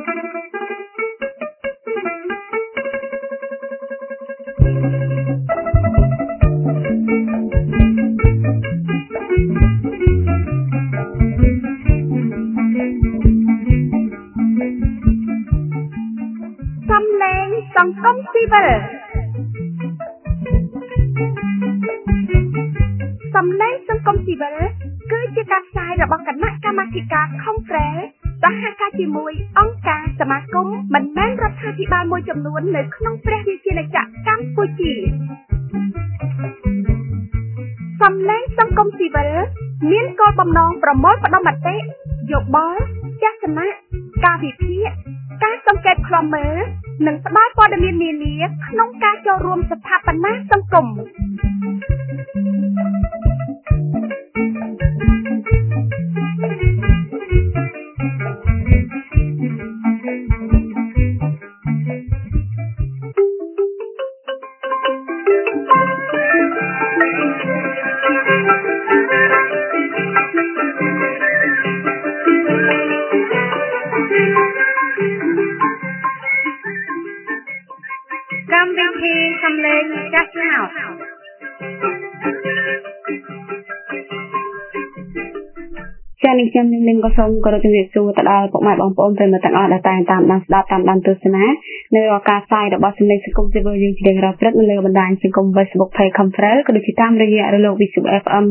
សង្គមស៊ីវិលសំឡេងសង្គមស៊ីវិលគឺជាការផ្សាយរបស់គណៈកម្មាធិការ Conference សហការជាមួយអង្គការសមាគមមិនមែនរដ្ឋាភិបាលមួយចំនួននៅក្នុងព្រះរាជាណាចក្រកម្ពុជាសំឡេងសង្គមស៊ីវិលមានគោលបំណងប្រមូលផ្ដុំមតិយោបល់ទស្សនៈការវិភាគការសង្កេតខ្លំមើលនិងផ្ដល់ព័ត៌មាននានាក្នុងការចូលរួមស្ថាបនាសង្គមកម្មវិធីសំឡេងចាស់ឆ្នោតចា៎នេះខ្ញុំនឹងក៏សូមគោរពជំរាបសួរទៅដល់ពុកម៉ែបងប្អូនប្រិយមិត្តទាំងអស់ដែលតាមដានស្ដាប់តាមដានទស្សនានៅរកការផ្សាយរបស់សំឡេងសង្គមស៊ីវិលយើងជារៀងរាល់ព្រឹកនៅលើបណ្ដាញសង្គម Facebook Page Conference ក៏ដូចជាតាមរយៈរលក Visu FM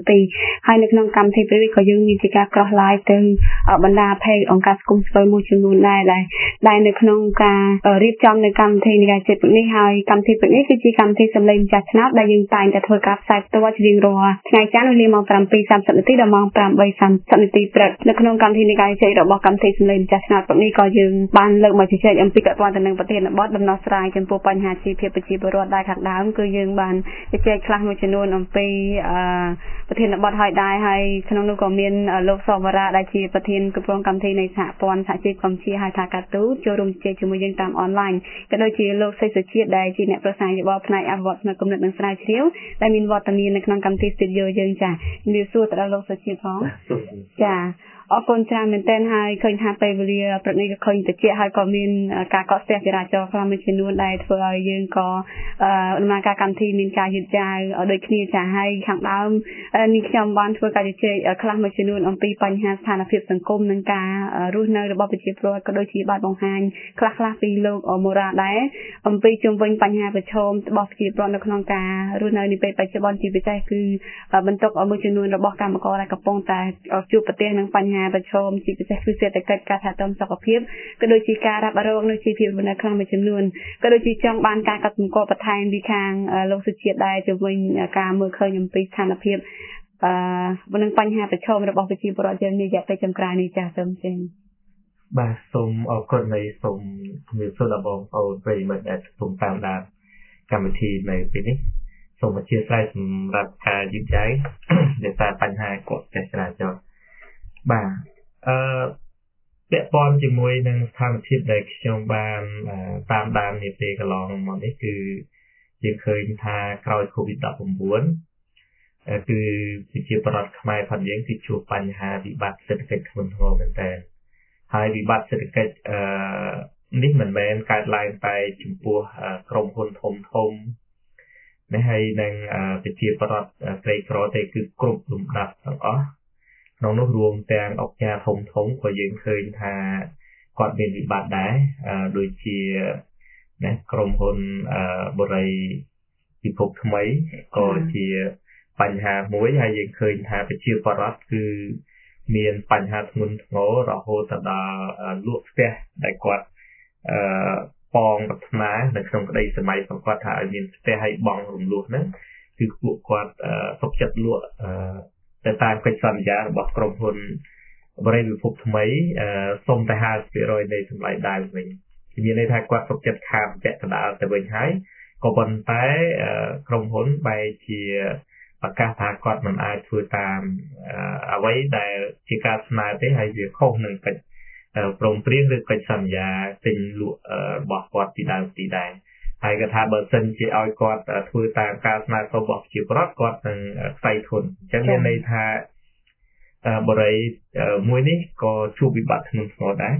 102ហើយនៅក្នុងកម្មវិធីពេលនេះក៏យើងមានជាការ cross live ទៅបណ្ដា Page អង្គការសង្គមស៊ីវិលមួយចំនួនដែលនៅក្នុងការរៀបចំនៅកម្មវិធីនៃការជិតព្រឹកនេះហើយកម្មវិធីព្រឹកនេះគឺជាកម្មវិធីសំឡេងចាស់ឆ្នោតដែលយើងតែងតែធ្វើការផ្សាយផ្ទាល់ជារៀងរាល់ថ្ងៃច័ន្ទវេលាម៉ោង 7:30 នាទីដល់ម៉ោង 8:30 នាទីព្រឹកនៅក្នុងកម្មវិធីនៃការជិតរបស់កម្មវិធីសំឡេងចាស់ឆ្នោតព្រឹកនេះក៏យើងបានលើកមកជជែកអំពីពាក់ព័ន្ធទៅនឹងប្រធានបទដំណោះស្រាយចំពោះបញ្ហាជីវភាពប្រជាពលរដ្ឋដែលខាងដើមគឺយើងបានជជែកខ្លះមួយចំនួនអំពីប្រធានបទហើយដែរហើយក្នុងនោះក៏មានលោកសវរាដែលជាប្រធានគ្រប់គ្រងកម្មវិធីនៃសហព័ន្ធសហជីពកម្ពុជាហៅថាកាទូចូលរួមជជែកជាមួយយើងតាមអនឡាញក៏ដូចជាលោកសេចសុជាតិដែលជាអ្នកប្រឹក្សាយោបល់ផ្នែកអភិវឌ្ឍផ្នែកគំនិតនិងស្រាវជ្រាវដែលមានវត្តមាននៅក្នុងកម្មវិធី Studio យើងចាជំរាបសួរទៅដល់លោកសុជាតិផងចាអរគុណច្រើនមែនទែនហើយឃើញថាពេលវេលាព្រឹកនេះក៏ឃើញតិចហើយក៏មានការកកស្ទះចរាចរណ៍ខ្លះមួយចំនួនដែលធ្វើឲ្យយើងក៏ដំណើរការកម្មវិធីមានការយឺតយ៉ាវដូចគ្នាចាហើយខាងដើមនេះខ្ញុំបានធ្វើការជជែកខ្លះមួយចំនួនអំពីបញ្ហាស្ថានភាពសង្គមនិងការរស់នៅរបស់ប្រជាពលរដ្ឋក៏ដូចជាបានបង្ហាញខ្លះពីលោកមូរ៉ាដែរអំពីជុំវិញបញ្ហាប្រឈមរបស់ប្រជាពលរដ្ឋនៅក្នុងការរស់នៅនាពេលបច្ចុប្បន្នជាពិសេសគឺបន្ទុកមួយចំនួនរបស់កម្មករដែលកំពុងតែជួបប្រទះនឹងបញ្ហាប្រឈមជាពិសេសគឺសេដ្ឋកិច្ចការថែទាំសុខភាពក៏ដូចជាការរ៉ាប់រងនៅជីវភាពនៅក្នុងមួយចំនួនក៏ដូចជាចង់បានការកត់សម្គាល់បន្ថែមពីខាងលោកសុជាតិដែរជំវិញការមើលឃើញអំពីស្ថានភាពនឹងបញ្ហាប្រឈមរបស់ប្រជាពលរដ្ឋយើងនារយៈពេលចុងក្រោយនេះចាស់សូមចេញបាទសូមអរគុណនៃសូមជំរាបសួរដល់បងប្អូនប្រិយមិត្តដែលកំពុងតាមដានកម្មវិធីនៅពេលនេះសូមអធិស្ឋានសម្រាប់ការយឺតយ៉ាវដោយសារបញ្ហាកកស្ទះចរាចរណ៍បាទពាក់ព័ន្ធជាមួយនឹងស្ថានភាពដែលខ្ញុំបានតាមដាននាពេលកន្លងមកនេះគឺយើងឃើញថាក្រោយ COVID-19 គឺប្រជាពលរដ្ឋខ្មែរផងយើងគឺជួបបញ្ហាវិបត្តិសេដ្ឋកិច្ចធ្ងន់ធ្ងរមែនទែនហើយវិបត្តិសេដ្ឋកិច្ចនេះមិនមែនកើតឡើងតែចំពោះក្រុមហ៊ុនធំនេះហើយនឹងប្រជាពលរដ្ឋក្រីក្រទេគឺគ្រប់លំដាប់ទាំងអស់ក្នុងនោះរួមទាំងអង្គការធំក៏យើងឃើញថាគាត់មានវិបត្តិដែរដូចជាក្រុមហ៊ុនបូរីពិភពថ្មីក៏ជាបញ្ហាមួយហើយយើងឃើញថាប្រជាពលរដ្ឋគឺមានបញ្ហាធ្ងន់ធ្ងររហូតដល់លក់ផ្ទះដែលគាត់ប៉ងប្រាថ្នានៅក្នុងក្តីសម័យរបស់គាត់ថាឲ្យមានផ្ទះឲ្យបង់រំលោះហ្នឹងគឺពួកគាត់ទុកចិត្តលក់ទៅតាមកិច្ចសន្យារបស់ក្រុមហ៊ុនបរិយាពិភពថ្មីសុំតែ 50% នៃតម្លៃដើមវិញមានន័យថាគាត់ទុកចិត្តខាតពាក់កណ្ដាលទៅវិញហើយក៏ប៉ុន្តែក្រុមហ៊ុនបែរជាប្រកាសថាគាត់មិនអាចធ្វើតាមអ្វីដែលជាការស្នើទេហើយវាខុសនឹងកិច្ចព្រមព្រៀងឬកិច្ចសន្យាទិញលក់របស់គាត់ពីដើមទីដែរហើយគាត់ថាបើសិនជាឲ្យគាត់ធ្វើតាមការស្នើសុំរបស់ប្រជាពលរដ្ឋគាត់នឹងខ្សែធនអញ្ចឹងមានន័យថាបរិយាមួយនេះក៏ជួបវិបត្តិធ្ងន់ធ្ងរដែរ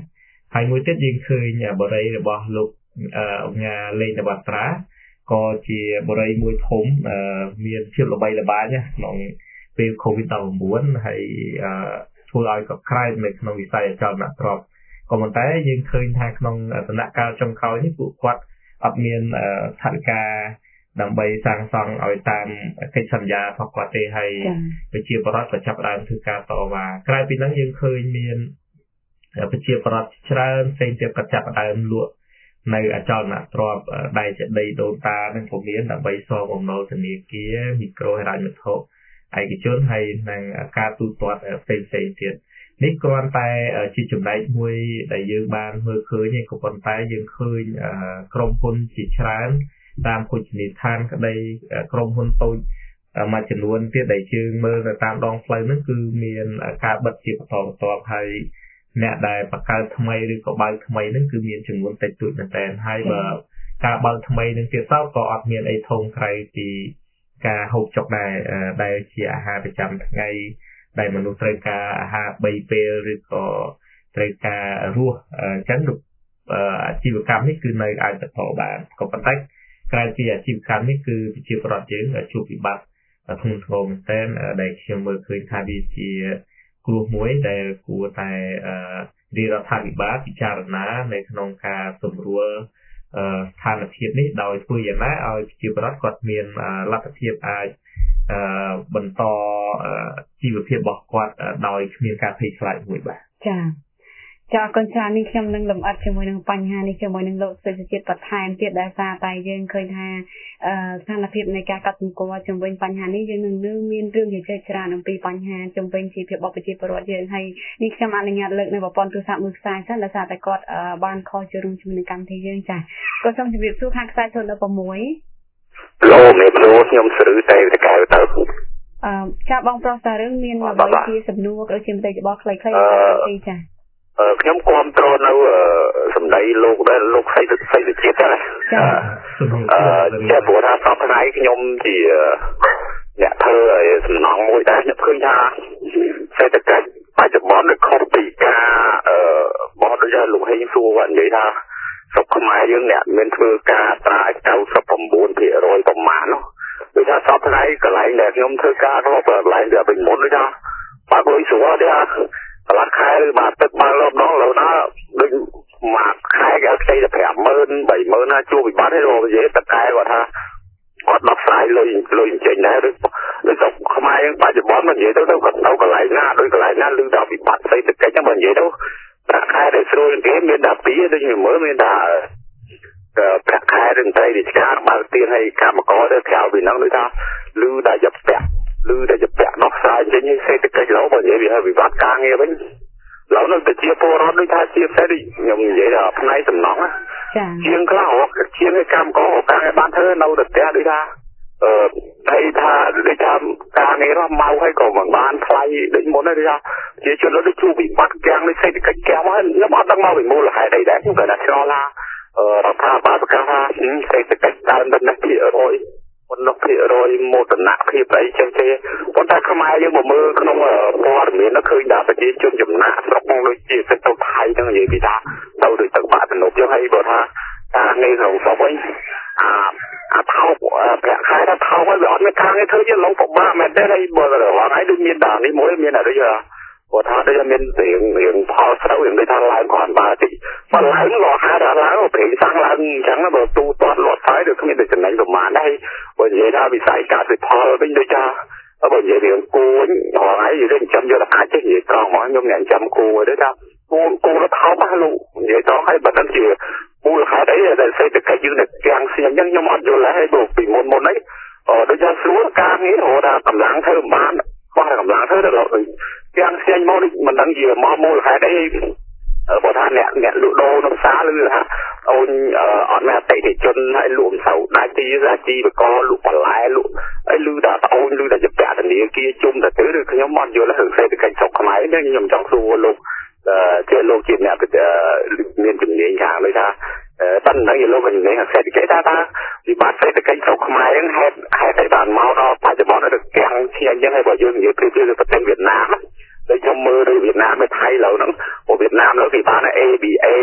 ហើយមួយទៀតយើងឃើញបរិយារបស់លោកអង្គការលេងនវត្រាក៏ជាបរិយាមួយធំមានភាពល្បីល្បាញក្នុងពេល COVID-19 ហើយធ្វើឲ្យកក្រែងនៅក្នុងវិស័យអចលនទ្រព្យក៏ប៉ុន្តែយើងឃើញថាក្នុងដំណាក់កាលចុងក្រោយនេះពួកគាត់អត់មានថវិកាដើម្បីសាងសង់ឲ្យតាមកិច្ចសន្យារបស់គាត់ទេហើយប្រជាពលរដ្ឋក៏ចាប់ផ្ដើមធ្វើការតវ៉ាក្រៅពីហ្នឹងយើងឃើញមានប្រជាពលរដ្ឋច្រើនផ្សេងទៀតក៏ចាប់ផ្ដើមលក់នៅអចលនទ្រព្យដែលជាដីដូនតានឹងពុំមានដើម្បីសងបំណុលធនាគារមីក្រូហិរញ្ញវត្ថុឯកជនហើយនិងការទូទាត់ផ្សេងៗទៀតនេះគ្រាន់តែជាចំណែកមួយដែលយើងបានមើលឃើញឯក៏ប៉ុន្តែយើងឃើញក្រុមហ៊ុនជាច្រើនតាមភោជនីយដ្ឋានក្តីក្រុមហ៊ុនតូចមួយចំនួនទៀតដែលយើងមើលនៅតាមដងផ្លូវហ្នឹងគឺមានការបិទជាបន្តបន្ទាប់ហើយអ្នកដែលបង្កើតថ្មីឬក៏បើកថ្មីហ្នឹងគឺមានចំនួនតិចតួចមែនទែនហើយបើការបើកថ្មីនឹងទៀតទៅក៏អត់មានអីធំក្រៃពីការហូបចុកដែលជាអាហារប្រចាំថ្ងៃដែលមនុស្សត្រូវការអាហារ3ពេលឬក៏ត្រូវការរស់អញ្ចឹងអាជីវកម្មនេះគឺនៅអាចបន្តបានក៏ប៉ុន្តែក្រៅពីអាជីវកម្មនេះគឺប្រជាពលរដ្ឋយើងជួបវិបត្តិធ្ងន់ធ្ងរមែនទែនដែលខ្ញុំមើលឃើញថាវាជាគ្រោះមួយដែលគួរតែរាជរដ្ឋាភិបាលពិចារណានៅក្នុងការសម្រួលស្ថានភាពនេះដោយធ្វើយ៉ាងណាឲ្យប្រជាពលរដ្ឋគាត់មានលទ្ធភាពអាចបន្តជីវភាពរបស់គាត់ដោយគ្មានការភ័យខ្លាចមួយបាទចាអរគុណច្រើននេះខ្ញុំនឹងលំអិតជាមួយនឹងបញ្ហានេះជាមួយនឹងលោកសេដ្ឋកិច្ចបន្ថែមទៀតដែលសារតែយើងឃើញថាស្ថានភាពនៃការកាត់សម្គាល់ជំវិញបញ្ហានេះយើងនឹងមានរឿងនិយាយច្រើនអំពីបញ្ហាជំវិញជីវភាពរបស់ប្រជាពលរដ្ឋយើងហើយនេះខ្ញុំអនុញ្ញាតលើកនៅប្រព័ន្ធទូរស័ព្ទមួយខ្សែសិនដោយសារតែគាត់បានខលចូលរួមជាមួយនឹងកម្មវិធីយើងចាក៏សូមជម្រាបសួរខាងខ្សែ016 លោកមេប្រូខ្ញុំស្ឬតែកៅទៅចាបងប្រុសតារឿងមានអ្វីជាសំណួរក៏ជាមតិយោបល់ខ្លីៗពីចាខ្ញុំគ្រប់គ្រងនៅសម្ដីលោកដែលលោកស្អីទៅជាតិណាចាព្រោះថាសពថ្ងៃខ្ញុំជាអ្នកធ្វើសំណងមួយដែរខ្ញុំឃើញថាសេដ្ឋកិច្ចបច្ចុប្បន្នខុសពីការបោះដូចលោកហេងសួរគាត់និយាយថាស្រុកខ្មែរយើងអ្នកមានធ្វើការត្រា99%ប្រមាណនោះដូចថាសពថ្ងៃកន្លែងដែលខ្ញុំធ្វើការនោះកន្លែងដែលពេញមុនដូចថាបើលុយស្រួលទេកន្លះខែឬបាទទឹកបើឡូវណាដូចមួយខែគេផ្ទៃតែ 50000 30000ណាជួបវិបត្តិទេលោកនិយាយតកែគាត់ថាគាត់ដោះស្រាយលុយចេញដែរឬស្រុកខ្មែរយើងបច្ចុប្បន្នមិននិយាយទៅគាត់ទៅកន្លែងណាដូចកន្លែងណាឮដល់វិបត្តិសេដ្ឋកិច្ចហ្នឹងមិននិយាយទៅប្រាក់ខែដែលស្រួលគេមានតែ2ដូចខ្ញុំមើលមានតែប្រាក់ខែរឹងត្រីរាជការបើទៀនឲ្យកម្មករទៅក្រៅពីហ្នឹងដូចថាឮតែជាពាក់នោះស្រាយចេញសេដ្ឋកិច្ចឡូវបើនិយាយវាវិបត្តិការងារវិញឡូវនោះទៅជាពលរដ្ឋដូចថាជាផ្សេងខ្ញុំនិយាយថាផ្នែកសំណងជាងខ្លះជាងឲ្យកម្មករការងារបានធ្វើនៅទៅផ្ទះដូចថាហើយថាដូចថាការងាររបស់ម៉ៅឲ្យក៏មិនបានថ្លៃដូចមុនទេថាជាជនដូចជួបវិបត្តិទាំងនៃសេដ្ឋកិច្ចទាំងហើយខ្ញុំអត់ដឹងមកពីមូលហេតុអីដែរខ្ញុំគាត់ថាឆ្លងថារដ្ឋាភិបាលប្រកាសថាសេដ្ឋកិច្ចដើមដល់1%ប៉ុន្តែ100%មោទនភាពអីចឹងទេប៉ុន្តែខ្មែរយើងមកមើលក្នុងព័ត៌មានឃើញថាប្រជាជនចំណាក់ស្រុកដូចជាទៅថៃហ្នឹងនិយាយពីថាទៅដូចទឹកបាក់ទំនប់ចឹងហើយបើថាការងារក្នុងស្រុកវិញអាថោកប្រាក់ខែថាថោកហើយវាអត់មានការងារធ្វើជាឡូវពិបាកមែនទេហើយបើរហងៃដូចមានតានេះមួយមានអីគាត់ថាដូចមានរៀងផលស្រូវរៀងដូចថាឡើងគាត់បានតិចបើឡើងលោហៅថាឡើងប្រេងសាំងឡើងអញ្ចឹងបើទូទាត់លត់ហើយដូចគ្មានដូចចំណេញប្រមាណដែរបើនិយាយថាវិស័យកសិផលវិញដូចថាបើនិយាយរឿងគួនរហងៃយើងចាំយកតែអាចនិយាយត្រង់មកខ្ញុំអ្នកចាំគួរដូចថាគួរថោកណាស់លោកនិយាយត្រង់ហើយបើមិនជាមូលហេតុអីដែលសេដ្ឋកិច្ចយើងនៅទាំងស្អញ្ចឹងខ្ញុំអត់យល់ដែរហើយពីមុនអីដូចថាស្រួលការងាររហូតថាកម្លាំងធ្វើបានគាត់កម្លាំងធ្វើទៅទាំងស្អញ្ចឹងមកមិនដឹងជាមកមូលហេតុអីបើថាអ្នកលក់ដូរនៅផ្សារឬថាអូនអត់មានអតិថិជនហើយលក់មិនសូវដាច់ទីអាជីវករលក់បន្លែលក់ហើយលឺថាអូនលឺថាជាពាក់ធនាគារជុំទៅឬខ្ញុំអត់យល់រឿងសេដ្ឋកិច្ចស្រុកខ្មែរនេះខ្ញុំចង់សួរលោកជាលោកជាអ្នកមានជំនាញខាងនេះថាតើនឹងលោកជំនាញសេដ្ឋកិច្ចថាវិបត្តិសេដ្ឋកិច្ចស្រុកខ្មែរហ្នឹងហេតុអីបានមកដល់បច្ចុប្បន្នទៅទាំងឈានអញ្ចឹងហើយបើយើងនិយាយពីប្រទេសវៀតណាមដូចខ្ញុំមើលដូចវៀតណាមទៅថៃឡូវហ្នឹងវៀតណាមឡូវគេបាន ABA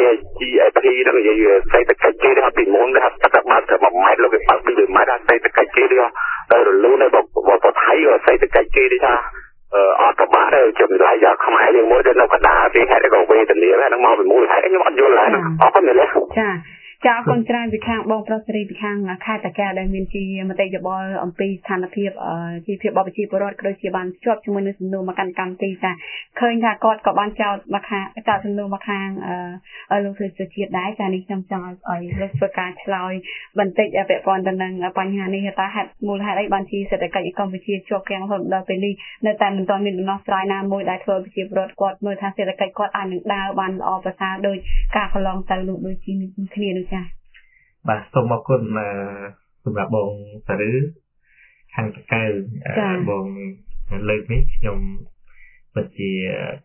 GAP ហ្នឹងនិយាយសេដ្ឋកិច្ចគេថាពីមុនថាតែបើក1ម៉ែត្រលោកគេបើក2ម៉ែត្រថាសេដ្ឋកិច្ចគេថាទៅរលូននៅបថៃសេដ្ឋកិច្ចគេថាអត់ប្រមាណទេចម្លើយយកខ្មែរយើងមួយទៅនៅកណ្ដាលពីហេតុក៏វេទនាហ្នឹងមកពីមូលហេតុខ្ញុំអត់យល់ឡើយអរគុណមែនទេចាអរគុណច្រើនពីខាងបងប្រុសសេរីពីខាងខេត្តតាកែវដែលមានជាមតិយោបល់អំពីស្ថានភាពជីវភាពរបស់ប្រជាពលរដ្ឋក៏ដូចជាបានជាប់ជាមួយនឹងសំណួរមកកាន់កម្មវិធីចាឃើញថាគាត់ក៏បានចោទមកខាងចោទសំណួរមកខាងលោកសុជាតិដែរចានេះខ្ញុំចង់ឲ្យលោកធ្វើការឆ្លើយបន្តិចពាក់ព័ន្ធទៅនឹងបញ្ហានេះថាហេតុមូលហេតុអីបានជាសេដ្ឋកិច្ចកម្ពុជាជាប់គាំងរហូតដល់ពេលនេះនៅតែមិនទាន់មានដំណោះស្រាយណាមួយដែលធ្វើប្រជាពលរដ្ឋគាត់មើលថាសេដ្ឋកិច្ចគាត់អាចនឹងដើរបានល្អប្រសើរដោយការកន្លងទៅលោកដូចជាគ្នានោះចាបាទសូមអរគុណសម្រាប់បងសាឬខាងតកៅបងលើកនេះខ្ញុំពិតជា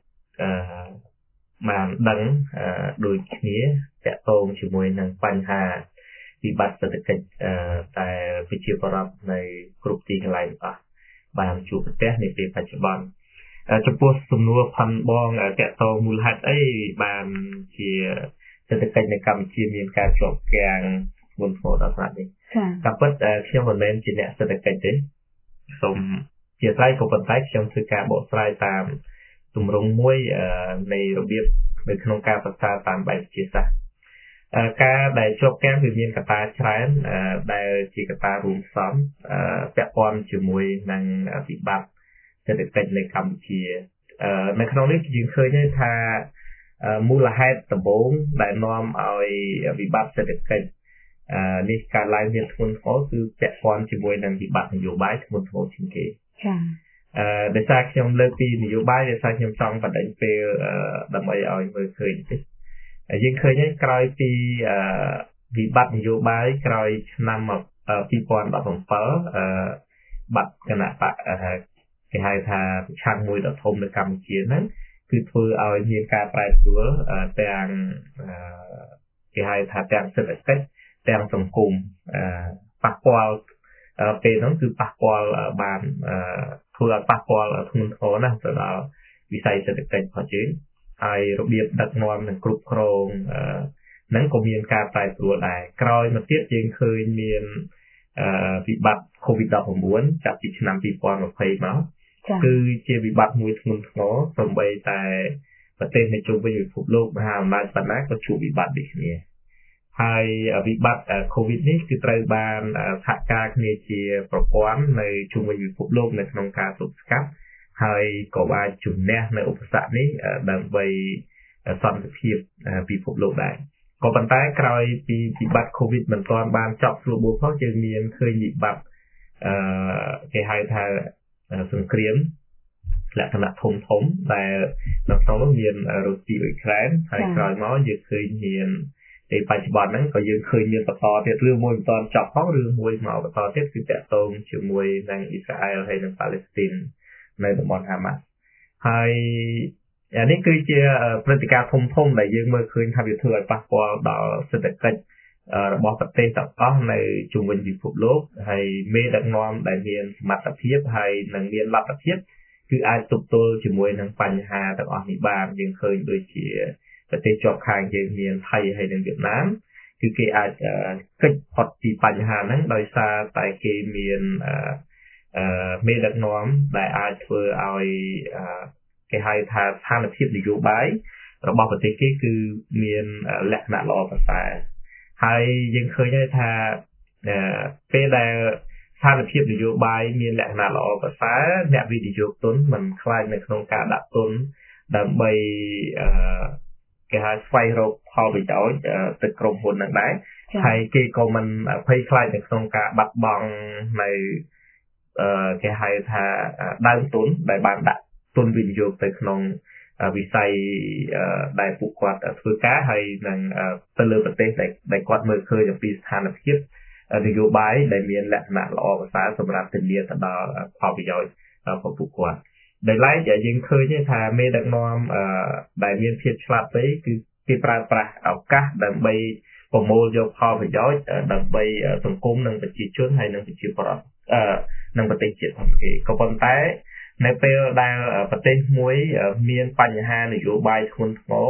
បានដឹងដូចគ្នាតាក់ទងជាមួយនឹងបញ្ហាវិបត្តិសេដ្ឋកិច្ចតែប្រជាពលរដ្ឋនៅគ្រប់ទីកន្លែងអស់បានជួបប្រទះនាពេលបច្ចុប្បន្នចំពោះសំណួរផាន់បងតាក់ទងមូលហេតុអីបានជាសេដ្ឋកិច្ចនៅកម្ពុជាមានការជាប់គាំងធ្ងន់ធ្ងរដល់ថ្នាក់នេះតាមពិតខ្ញុំមិនមែនជាអ្នកសេដ្ឋកិច្ចទេសូមជាស្រ័យក៏ប៉ុន្តែខ្ញុំធ្វើការបកស្រាយតាមទម្រង់មួយនៃរបៀបនៅក្នុងការសិក្សាតាមបែបវិទ្យាសាស្ត្រការដែលជាប់គាំងគឺមានកត្តាច្រើនដែលជាកត្តារួមផ្សំពាក់ព័ន្ធជាមួយនឹងវិបត្តិសេដ្ឋកិច្ចនៅកម្ពុជានៅក្នុងនេះយើងឃើញថាមូលហេតុដំបូងដែលនាំឲ្យវិបត្តិសេដ្ឋកិច្ចនេះកើតឡើងមានធ្ងន់ធ្ងរគឺពាក់ព័ន្ធជាមួយនឹងវិបត្តិនយោបាយធ្ងន់ធ្ងរជាងគេចា៎ដោយសារខ្ញុំលើកពីនយោបាយដោយសារខ្ញុំចង់បដិញ្ញពេលដើម្បីឲ្យមើលឃើញតិចយើងឃើញហើយក្រោយពីវិបត្តិនយោបាយក្រោយឆ្នាំ2017បាត់គណៈបកគេហៅថាប្រឆាំងមួយដ៏ធំនៅកម្ពុជាហ្នឹងគឺធ្វើឲ្យមានការប្រែប្រួលទាំងគេហៅថាទាំងសេដ្ឋកិច្ចទាំងសង្គមប៉ះពាល់ពេលហ្នឹងគឺប៉ះពាល់បានធ្វើឲ្យប៉ះពាល់ធ្ងន់ធ្ងរណាស់ទៅដល់វិស័យសេដ្ឋកិច្ចរបស់យើងហើយរបៀបដឹកនាំនិងគ្រប់គ្រងហ្នឹងក៏មានការប្រែប្រួលដែរក្រោយមកទៀតយើងឃើញមានវិបត្តិ COVID-19 ចាប់ពីឆ្នាំ2020មកគឺជាវិបត្តិមួយធ្ងន់ធ្ងរសូម្បីតែប្រទេសនៅជុំវិញពិភពលោកមហាអំណាចបណ្ណាក៏ជួបវិបត្តិដូចគ្នាហើយវិបត្តិ COVID នេះគឺត្រូវបានសហការគ្នាជាប្រព័ន្ធនៅជុំវិញពិភពលោកនៅក្នុងការទប់ស្កាត់ហើយក៏អាចជំនះនៅឧបសគ្គនេះដើម្បីសន្តិភាពពិភពលោកដែរក៏ប៉ុន្តែក្រោយពីវិបត្តិ COVID មិនទាន់បានចប់ស្រួលបួលផងយើងមានឃើញវិបត្តិគេហៅថាសង្គ្រាមលក្ខណៈធំធំដែលនៅក្នុងនោះមានរុស្ស៊ីអ៊ុយក្រែនហើយក្រោយមកយើងឃើញមានในបច្ចុប្បន្នហ្នឹងក៏យើងឃើញមានបន្តទៀតរឿងមួយមិនទាន់ចប់ផងរឿងមួយមកបន្តទៀតគឺតាក់ទងជាមួយនឹងអ៊ីស្រាអែលហើយនិងប៉ាឡេស្ទីននៅតំបន់ហាម៉ាស់ហើយនេះគឺជាព្រឹត្តិការណ៍ធំៗដែលយើងមើលឃើញថាវាធ្វើឲ្យប៉ះពាល់ដល់សេដ្ឋកិច្ចរបស់ប្រទេសទាំងអស់នៅជុំវិញពិភពលោកហើយមេដឹកនាំដែលមានសមត្ថភាពហើយនិងមានលទ្ធភាពគឺអាចទប់ទល់ជាមួយនឹងបញ្ហាទាំងអស់នេះបានយើងឃើញដូចជាប្រទេសជាប់ខាងយើងមានថៃហើយនិងវៀតណាមគឺគេអាចគេចផុតពីបញ្ហាហ្នឹងដោយសារតែគេមានមេដឹកនាំដែលអាចធ្វើឲ្យគេហៅថាស្ថានភាពនយោបាយរបស់ប្រទេសគេគឺមានលក្ខណៈល្អប្រសើរហើយយើងឃើញថាពេលដែលស្ថានភាពនយោបាយមានលក្ខណៈល្អប្រសើរអ្នកវិនិយោគទុនមិនខ្លាចនៅក្នុងការដាក់ទុនដើម្បីគេហៅស្វែងរកផលប្រយោជន៍ទៅក្រុមហ៊ុនហ្នឹងដែរហើយគេក៏មិនភ័យខ្លាចនៅក្នុងការបាត់បង់នៅគេហៅថាដើមទុនដែលបានដាក់ទុនវិនិយោគទៅក្នុងវិស័យដែលពួកគាត់ធ្វើការហើយនឹងទៅលើប្រទេសដែលគាត់មើលឃើញអំពីស្ថានភាពនយោបាយដែលមានលក្ខណៈល្អប្រសើរសម្រាប់ធានាទៅដល់ផលប្រយោជន៍របស់ពួកគាត់ដោយឡែកយើងឃើញថាមេដឹកនាំដែលមានភាពឆ្លាតវៃគឺគេប្រើប្រាស់ឱកាសដើម្បីប្រមូលយកផលប្រយោជន៍ដើម្បីសង្គមនិងប្រជាជនហើយនិងប្រជាពលរដ្ឋនិងប្រទេសជាតិផងគេក៏ប៉ុន្តែនៅពេលដែលប្រទេសមួយមានបញ្ហានយោបាយធ្ងន់ធ្ងរ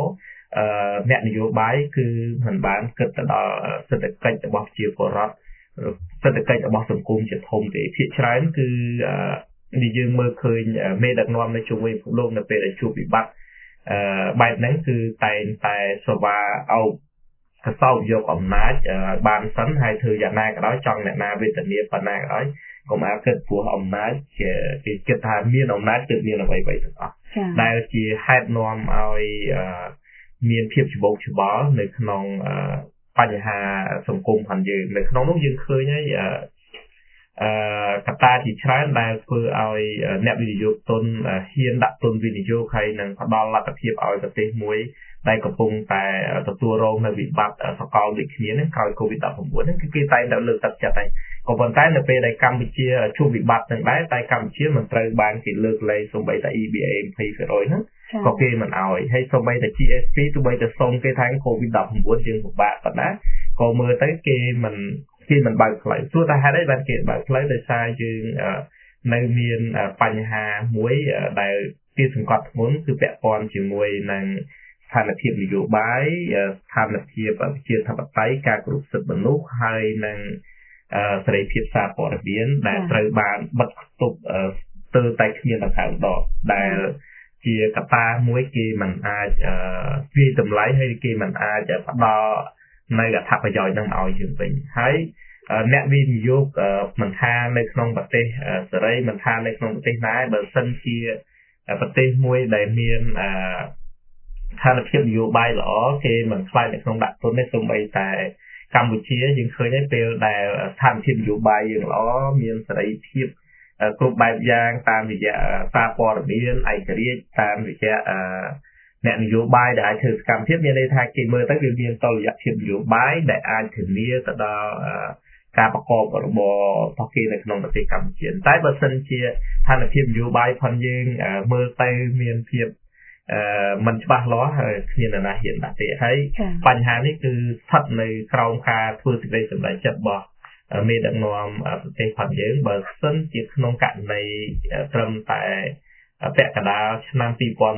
អ្នកនយោបាយគឺមិនបានគិតទៅដល់សេដ្ឋកិច្ចរបស់ប្រជាពលរដ្ឋសេដ្ឋកិច្ចរបស់សង្គមជាធំទេភាគច្រើនគឺនិយាយយើងមើលឃើញមេដឹកនាំនៅជុំវិញពិភពលោកនៅពេលដែលជួបវិបត្តិបែបហ្នឹងគឺតែងតែស្វែងអោបកសោបយកអំណាចបានសិនហើយធ្វើយ៉ាងណាក៏ដោយចង់អ្នកណាវេទនាប៉ុណ្ណាក៏ដោយកុំឲ្យគិតព្រោះអំណាចជាគេគិតថាមានអំណាចគឺមានអ្វីៗទាំងអស់ដែលជាហេតុនាំឲ្យមានភាពច្បោកច្បល់នៅក្នុងបញ្ហាសង្គមផងយើងនៅក្នុងនោះយើងឃើញហើយកត្តាជាច្រើនដែលធ្វើឲ្យអ្នកវិនិយោគទុនហ៊ានដាក់ទុនវិនិយោគហើយនឹងផ្ដល់លទ្ធភាពឲ្យប្រទេសមួយដែលកំពុងតែទទួលរងនៅវិបត្តិសកលដូចគ្នានឹងក្រោយ COVID-19 ហ្នឹងគឺគេតែងតែលើកទឹកចិត្តហើយក៏ប៉ុន្តែនៅពេលដែលកម្ពុជាជួបវិបត្តិនឹងដែរតែកម្ពុជាមិនត្រូវបានគេលើកលែងសូម្បីតែ EBA 20%ហ្នឹងក៏គេមិនអោយហើយសូម្បីតែ GSP ទោះបីតែសូមគេថា COVID-19 ជាងពិបាកប៉ុណ្ណាក៏មើលទៅគេមិនបើកផ្លូវទោះតែហេតុអីបានគេបើកផ្លូវដោយសារយើងនៅមានបញ្ហាមួយដែលគេសង្កត់ធ្ងន់គឺពាក់ព័ន្ធជាមួយនឹងស្ថានភាពនយោបាយស្ថានភាពប្រជាធិបតេយ្យការគោរពសិទ្ធិមនុស្សហើយនឹងសេរីភាពសារព័ត៌មានដែលត្រូវបានបិទគប់ស្ទើរតែគ្មានដង្ហើមដកដែលជាកត្តាមួយគេមិនអាចវាយតម្លៃហើយគេមិនអាចផ្ដល់នៅអត្ថប្រយោជន៍នឹងឲ្យយើងវិញហើយអ្នកវិនិយោគមិនថានៅក្នុងប្រទេសសេរីមិនថានៅក្នុងប្រទេសណាបើសិនជាប្រទេសមួយដែលមានស្ថានភាពនយោបាយល្អគេមិនខ្លាចនៅក្នុងដាក់ទុនទេសូម្បីតែកម្ពុជាយើងឃើញហើយពេលដែលស្ថានភាពនយោបាយយើងល្អមានសេរីភាពគ្រប់បែបយ៉ាងតាមរយៈសារព័ត៌មានឯករាជ្យតាមរយៈអ្នកនយោបាយដែលអាចធ្វើសកម្មភាពមានន័យថាគេមើលទៅវាមានតុល្យភាពនយោបាយដែលអាចធានាទៅដល់ការប្រកបរបររបស់គេនៅក្នុងប្រទេសកម្ពុជាតែបើសិនជាស្ថានភាពនយោបាយផងយើងមើលទៅមានភាពមិនច្បាស់លាស់ហើយគ្មានអ្នកណាហ៊ានដាក់ទេហើយបញ្ហានេះគឺស្ថិតនៅក្រោមការធ្វើសេចក្តីសម្រេចចិត្តរបស់មេដឹកនាំប្រទេសផងយើងបើសិនជាក្នុងករណីត្រឹមតែពាក់កណ្ដាលឆ្នាំ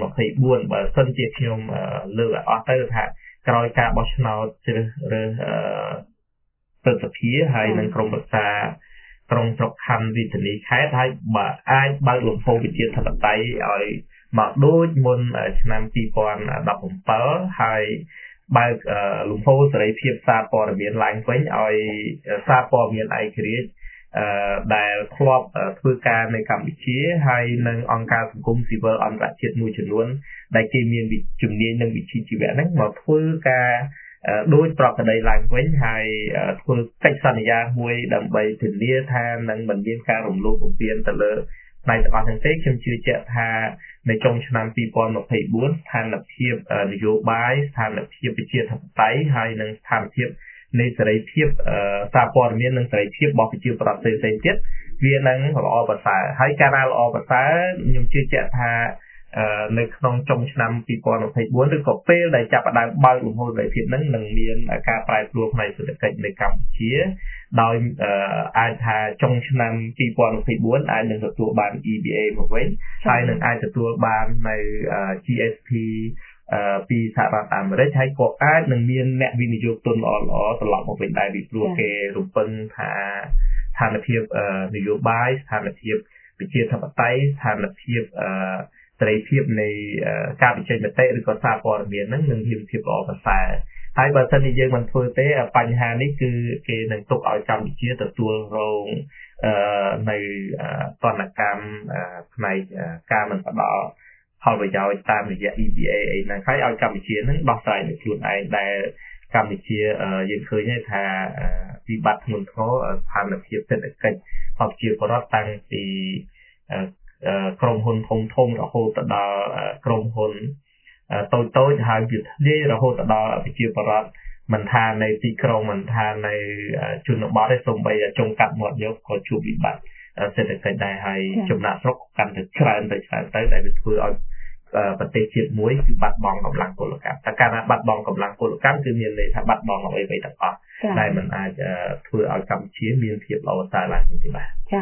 2024បើសិនជាខ្ញុំលើកអស់ទៅថាក្រោយការបោះឆ្នោតជ្រើសរើសព្រឹទ្ធសភាហើយនឹងក្រុមប្រឹក្សាក្រុងស្រុកខណ្ឌវិធានីខេត្តហើយបើអាចបើកលំហវិជាធិបតេយ្យឲ្យមកដូចមុនឆ្នាំ2017ហើយបើកលំហសេរីភាពសារព័ត៌មានឡើងវិញឲ្យសារព័ត៌មានឯករាជ្យដែលធ្លាប់ធ្វើការនៅកម្ពុជាហើយនឹងអង្គការសង្គមស៊ីវិលអន្តរជាតិមួយចំនួនដែលគេមានជំនាញនឹងវិជ្ជាជីវៈហ្នឹងមកធ្វើការដោយប្រកបដីឡើងវិញហើយធ្វើកិច្ចសន្យាមួយដើម្បីធានាថានឹងមិនមានការរំលោភបំពានទៅលើផ្នែកទាំងអស់ទាំងទេខ្ញុំជឿជាក់ថានៅចុងឆ្នាំ2024ស្ថានភាពនយោបាយស្ថានភាពប្រជាធិបតេយ្យហើយនិងស្ថានភាពនៃសេរីភាពសារព័ត៌មាននិងសេរីភាពរបស់ប្រជាពលរដ្ឋផ្សេងៗទៀតវានឹងល្អប្រសើរហើយការល្អប្រសើរខ្ញុំជឿជាក់ថានៅក្នុងចុងឆ្នាំ2024ឬក៏ពេលដែលចាប់ផ្ដើមបើកលំហសេរីភាពហ្នឹងនឹងមានការប្រែប្រួលផ្នែកសេដ្ឋកិច្ចនៅកម្ពុជាដោយអាចថាចុងឆ្នាំ2024អាចនឹងទទួលបាន EBA មកវិញហើយនឹងអាចទទួលបាននៅ GSP ពីសហរដ្ឋអាមេរិកហើយក៏អាចនឹងមានអ្នកវិនិយោគទុនល្អៗត្រឡប់មកវិញដែរពីព្រោះគេរំពឹងថាស្ថានភាពនយោបាយស្ថានភាពប្រជាធិបតេយ្យស្ថានភាពសេរីភាពនៃការបញ្ចេញមតិឬក៏សារព័ត៌មានហ្នឹងនឹងមានភាពល្អប្រសើរហើយបើសិនជាយើងមិនធ្វើទេបញ្ហានេះគឺគេនឹងទុកឲ្យកម្ពុជាទទួលរងនៅទណ្ឌកម្មផ្នែកការមិនផ្ដល់ផលប្រយោជន៍តាមរយៈ EBA អីហ្នឹងហើយឲ្យកម្ពុជានឹងដោះស្រាយដោយខ្លួនឯងដែលកម្ពុជាយើងឃើញថាវិបត្តិធ្ងន់ធ្ងរស្ថានភាពសេដ្ឋកិច្ចរបស់ប្រជាពលរដ្ឋតាំងពីក្រុមហ៊ុនធំរហូតទៅដល់ក្រុមហ៊ុនតូចហើយវាធ្លាយរហូតដល់ប្រជាពលរដ្ឋមិនថានៅទីក្រុងមិនថានៅជនបទទេសូម្បីចុងកាត់មាត់យកក៏ជួបវិបត្តិសេដ្ឋកិច្ចដែរហើយចំណាក់ស្រុកកាន់តែច្រើនទៅដែលវាធ្វើឲ្យប្រទេសជាតិមួយគឺបាត់បង់កម្លាំងពលកម្មតែកាលណាបាត់បង់កម្លាំងពលកម្មគឺមានន័យថាបាត់បង់អ្វីៗទាំងអស់ដែលมันអាចធ្វើឲ្យកម្ពុជាមានភាពល្អប្រសើរឡើងវិញទេបាទចា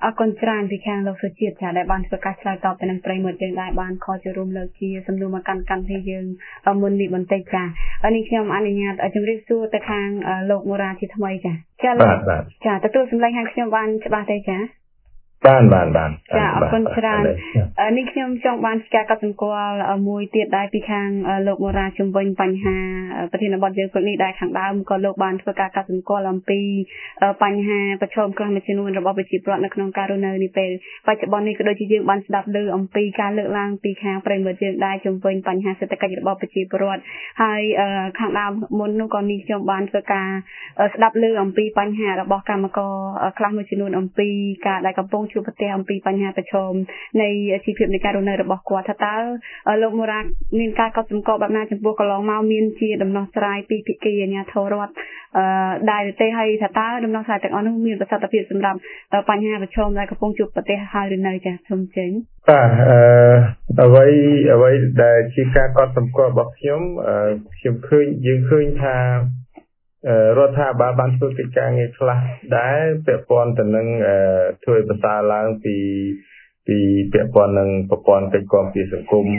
កូនច្រើនពីខាងលោកសុជាតិចាដែលបានធ្វើការឆ្លើយតបទៅនឹងប្រិយមិត្តយើងដែរបានខលចូលរួមលើកជាសំណួរមកកាន់កម្មវិធីយើងមុននេះបន្តិចចានេះខ្ញុំអនុញ្ញាតជម្រាបសួរទៅខាងលោកមូរ៉ាជាថ្មីចាចាទទួលសម្លេងឲ្យខ្ញុំបានច្បាស់ទេចាបានចាអរគុណច្រើននេះខ្ញុំចង់បានការកត់សម្គាល់មួយទៀតដែរពីខាងលោកមូរ៉ាជំវិញបញ្ហាប្រធានបទយើងព្រឹកនេះដែរខាងដើមក៏លោកបានធ្វើការកត់សម្គាល់អំពីបញ្ហាប្រឈមខ្លះមួយចំនួនរបស់ប្រជាពលរដ្ឋនៅក្នុងការរស់នៅនេះពេលបច្ចុប្បន្ននេះក៏ដូចជាយើងបានស្ដាប់ឮអំពីការលើកឡើងពីខាងប្រិយមិត្តយើងដែរជំវិញបញ្ហាសេដ្ឋកិច្ចរបស់ប្រជាពលរដ្ឋហើយខាងដើមមុននោះក៏នេះខ្ញុំបានធ្វើការស្ដាប់ឮអំពីបញ្ហារបស់កម្មករខ្លះមួយចំនួនអំពីការដែលកំពុងជួបប្រទះអំពីបញ្ហាប្រឈមនៃជីវភាពនៃការរស់នៅរបស់គាត់ថាតើលោកមូរ៉ាមានការកត់សម្គាល់បែបណាចំពោះកន្លងមកមានជាដំណោះស្រាយពីភាគីអាជ្ញាធររដ្ឋដែរទេហើយថាតើដំណោះស្រាយទាំងអស់នោះមានប្រសិទ្ធភាពសម្រាប់បញ្ហាប្រឈមដែលកំពុងជួបប្រទះហើយឬនៅចាសូមចេញបាទអ្វីដែលជាការកត់សម្គាល់របស់ខ្ញុំឃើញយើងឃើញថារដ្ឋាភិបាលបានធ្វើកិច្ចការងារខ្លះដែរពាក់ព័ន្ធទៅនឹងធ្វើឲ្យប្រសើរឡើងពីពាក់ព័ន្ធនឹងប្រព័ន្ធកិច្ចគាំពារសង្គម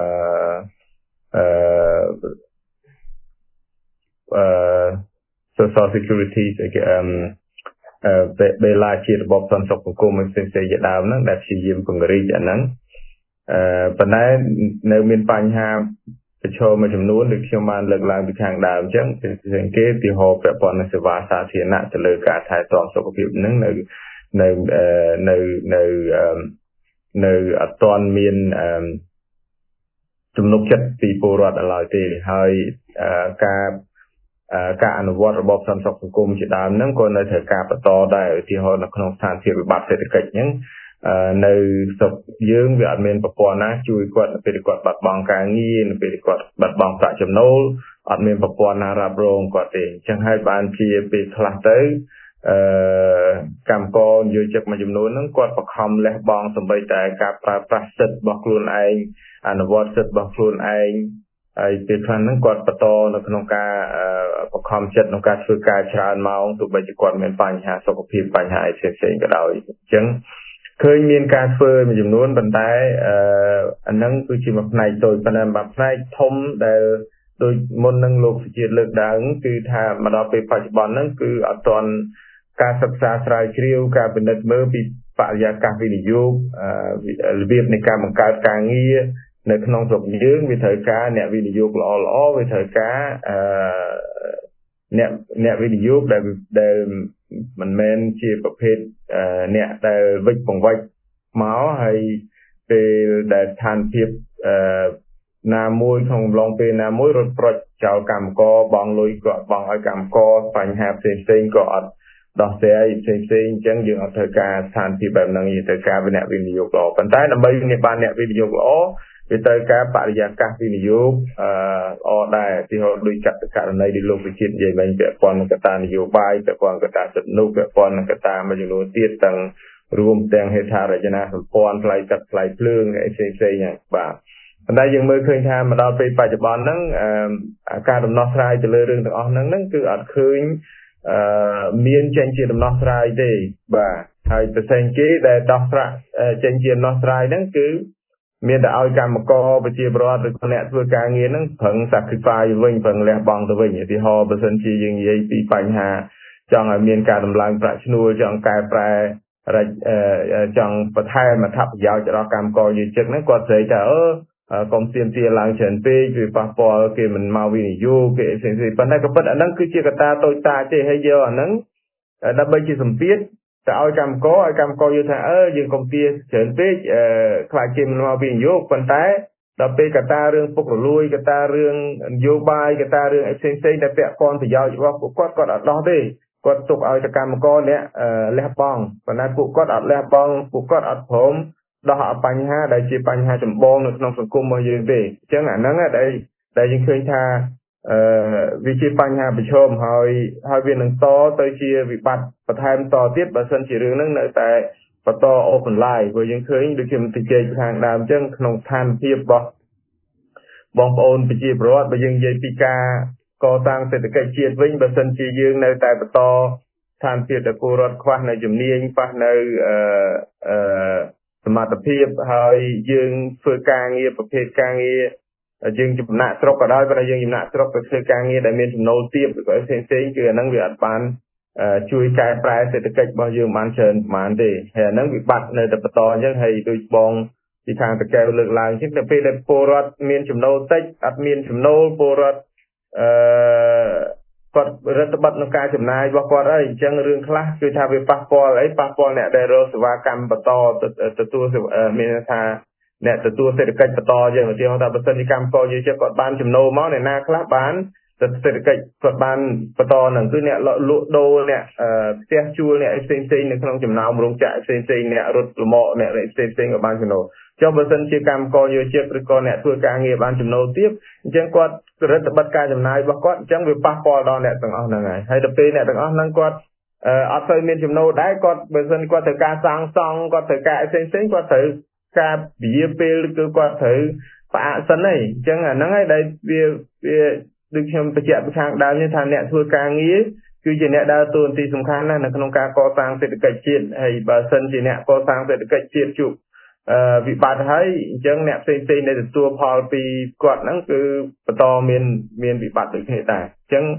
social security បេឡាជារបបសន្តិសុខសង្គមផ្សេងៗជាដើមហ្នឹងដែលព្យាយាមពង្រីកអាហ្នឹងប៉ុន្តែនៅមានបញ្ហាប្រឈមមួយចំនួនដូចខ្ញុំបានលើកឡើងពីខាងដើមអញ្ចឹងគេទីហោពាក់ព័ន្ធនឹងសេវាសាធារណៈទៅលើការថែទាំសុខភាពហ្នឹងនៅអត់ទាន់មានទំនុកចិត្តពីពលរដ្ឋឡើយទេហើយការអនុវត្តរបបសន្តិសុខសង្គមជាដើមហ្នឹងក៏នៅត្រូវការបន្តដែរឧទាហរណ៍នៅក្នុងស្ថានភាពវិបត្តិសេដ្ឋកិច្ចហ្នឹងនៅស្រុកយើងវាអត់មានប្រព័ន្ធណាជួយគាត់នៅពេលគាត់បាត់បង់ការងារនៅពេលគាត់បាត់បង់ប្រាក់ចំណូលអត់មានប្រព័ន្ធណារ៉ាប់រងគាត់ទេអញ្ចឹងហើយបានជាពេលខ្លះទៅកម្មករនិយោជិកមួយចំនួនហ្នឹងគាត់បង្ខំលះបង់សម្បីតែការប្រើប្រាស់សិទ្ធិរបស់ខ្លួនឯងអនុវត្តសិទ្ធិរបស់ខ្លួនឯងហើយពេលខ្លះហ្នឹងគាត់បន្តនៅក្នុងការបង្ខំចិត្តក្នុងការធ្វើការច្រើនម៉ោងទោះបីជាគាត់មានបញ្ហាសុខភាពបញ្ហាផ្សេងៗក៏ដោយអញ្ចឹងឃើញមានការធ្វើមួយចំនួនប៉ុន្តែអាហ្នឹងគឺជាមួយផ្នែកតូចប៉ុន្តែមួយផ្នែកធំដែលដូចមុននឹងលោកសុជាតិលើកឡើងគឺថាមកដល់ពេលបច្ចុប្បន្នហ្នឹងគឺអត់ទាន់ការសិក្សាស្រាវជ្រាវការពិនិត្យមើលពីបរិយាកាសវិនិយោគរបៀបនៃការបង្កើតការងារនៅក្នុងស្រុកយើងវាត្រូវការអ្នកវិនិយោគល្អវាត្រូវការអ្នកវិនិយោគដែលមិនមែនជាប្រភេទអ្នកដែលវិច្ចបង្វិច្ចមកហើយពេលដែលស្ថានភាពណាមួយក្នុងអំឡុងពេលណាមួយរត់ប្រុចចោលកម្មករបង់លុយក៏បង់ឲ្យកម្មករបញ្ហាផ្សេងក៏អត់ដោះស្រាយផ្សេងអញ្ចឹងយើងអត់ត្រូវការស្ថានភាពបែបហ្នឹងយើងត្រូវការអ្នកវិនិយោគល្អប៉ុន្តែដើម្បីបានអ្នកវិនិយោគល្អវាត្រូវការបរិយាកាសវិនិយោគល្អដែរទីហោដូចករណីដែលលោកវិជាតិនិយាយវិញពាក់ព័ន្ធនឹងកត្តានយោបាយពាក់ព័ន្ធនឹងកត្តាសិទ្ធិមនុស្សពាក់ព័ន្ធនឹងកត្តាមួយចំនួនទៀតទាំងរួមទាំងហេដ្ឋារចនាសម្ព័ន្ធថ្លៃទឹកថ្លៃភ្លើងផ្សេងហ្នឹងបាទប៉ុន្តែយើងមើលឃើញថាមកដល់ពេលបច្ចុប្បន្នហ្នឹងការដំណោះស្រាយទៅលើរឿងទាំងអស់ហ្នឹងគឺអត់ឃើញមានចេញជាដំណោះស្រាយទេបាទហើយប្រសិនគេដែលដោះស្រាយចេញជាដំណោះស្រាយហ្នឹងគឺមានតែឲ្យកម្មករប្រជាពលរដ្ឋឬអ្នកធ្វើការងារហ្នឹងប្រឹង sacrifice វិញប្រឹងលះបង់ទៅវិញឧទាហរណ៍បើសិនជាយើងនិយាយពីបញ្ហាចង់ឲ្យមានការដំឡើងប្រាក់ឈ្នួលចង់កែប្រែចង់បន្ថែមអត្ថប្រយោជន៍ដល់កម្មករយោជិកហ្នឹងគាត់ស្រីថាកុំទាមទារឡើងច្រើនពេកវាប៉ះពាល់គេមិនមកវិនិយោគគេផ្សេងប៉ុន្តែក៏ពិតអាហ្នឹងគឺជាកត្តាតូចតាចទេហើយយកអាហ្នឹងដើម្បីជាសម្ពាធទៅឲ្យកម្មករយល់ថាយើងកុំទារច្រើនពេកខ្លាចគេមិនមកវិនិយោគប៉ុន្តែដល់ពេលកត្តារឿងពុករលួយកត្តារឿងនយោបាយកត្តារឿងអីផ្សេងដែលពាក់ព័ន្ធប្រយោជន៍របស់ពួកគាត់អត់ដោះទេគាត់ទុកឲ្យតែកម្មករអ្នកលះបង់ប៉ុន្តែពួកគាត់អត់លះបង់ពួកគាត់អត់ព្រមដោះបញ្ហាដែលជាបញ្ហាចម្បងនៅក្នុងសង្គមរបស់យើងទេអញ្ចឹងអាហ្នឹងដែលយើងឃើញថាវាជាបញ្ហាប្រឈមហើយវានឹងតទៅជាវិបត្តិបន្ថែមតទៀតបើសិនជារឿងហ្នឹងនៅតែបន្តអូសបន្លាយព្រោះយើងឃើញដូចជាមតិជ័យខាងដើមអញ្ចឹងក្នុងស្ថានភាពរបស់បងប្អូនប្រជាពលរដ្ឋបើយើងនិយាយពីការកសាងសេដ្ឋកិច្ចជាតិវិញបើសិនជាយើងនៅតែបន្តស្ថានភាពដែលពលរដ្ឋខ្វះនៅជំនាញខ្វះនៅសមត្ថភាពហើយយើងធ្វើការងារប្រភេទការងារយើងចំណាក់ស្រុកក៏ដោយប៉ុន្តែយើងចំណាក់ស្រុកទៅធ្វើការងារដែលមានចំណូលទាបឬក៏ផ្សេងៗគឺអាហ្នឹងវាអត់បានជួយកែប្រែសេដ្ឋកិច្ចរបស់យើងបានច្រើនប្រហែលទេហើយអាហ្នឹងវិបត្តិនៅតែបន្តអញ្ចឹងហើយដូចបងពីខាងតកែវលើកឡើងអញ្ចឹងតែពេលដែលពលរដ្ឋមានចំណូលតិចអត់មានចំណូលពលរដ្ឋគាត់រដ្ឋបတ်នឹងការចំណាយរបស់គាត់អីអញ្ចឹងរឿងខ្លះគឺថាវាប៉ះពាល់អ្នកដែលរកសេវាកម្មបន្តទទួលមានថាអ្នកទទួលសេដ្ឋកិច្ចបន្តយើងឧទាហរណ៍ថាបើសិនជាកម្មករយើងចេះគាត់បានចំណូលមកអ្នកណាខ្លះបានសេដ្ឋកិច្ចគាត់បានបន្តនឹងគឺអ្នកលក់ដូរអ្នកផ្ទះជួលអ្នកផ្សេងៗនៅក្នុងចំណោមរោងចក្រផ្សេងៗអ្នករត់លំកអ្នកផ្សេងៗក៏បានចំណូលចុះបើសិនជាកម្មករយោជិតឬក៏អ្នកធ្វើការងារបានចំណូលទាបអញ្ចឹងគាត់រដ្ឋបတ်ការចំណាយរបស់គាត់អញ្ចឹងវាប៉ះពាល់ដល់អ្នកទាំងអស់ហ្នឹងហើយទៅពេលអ្នកទាំងអស់ហ្នឹងគាត់អត់ទៅមានចំណូលដែរគាត់បើសិនគាត់ត្រូវការសាងសង់គាត់ត្រូវការផ្សេងៗគាត់ត្រូវការពជាពេលគឺគាត់ត្រូវផ្អាកសិនហើយអញ្ចឹងអាហ្នឹងហើយដែលវាដូចខ្ញុំបញ្ជាក់ពីខាងដើមនេះថាអ្នកធ្វើការងារគឺជាអ្នកដើរតួនាទីសំខាន់ណាស់នៅក្នុងការកសាងសេដ្ឋកិច្ចជាតិហើយបើសិនជាអ្នកកសាងសេដ្ឋកិច្ចជាតិជួបវិបត្តិហើយអញ្ចឹងអ្នកផ្សេងៗដែលទទួលផលពីគាត់ហ្នឹងគឺបន្តមានវិបត្តិដូចគ្នាដែរអញ្ចឹង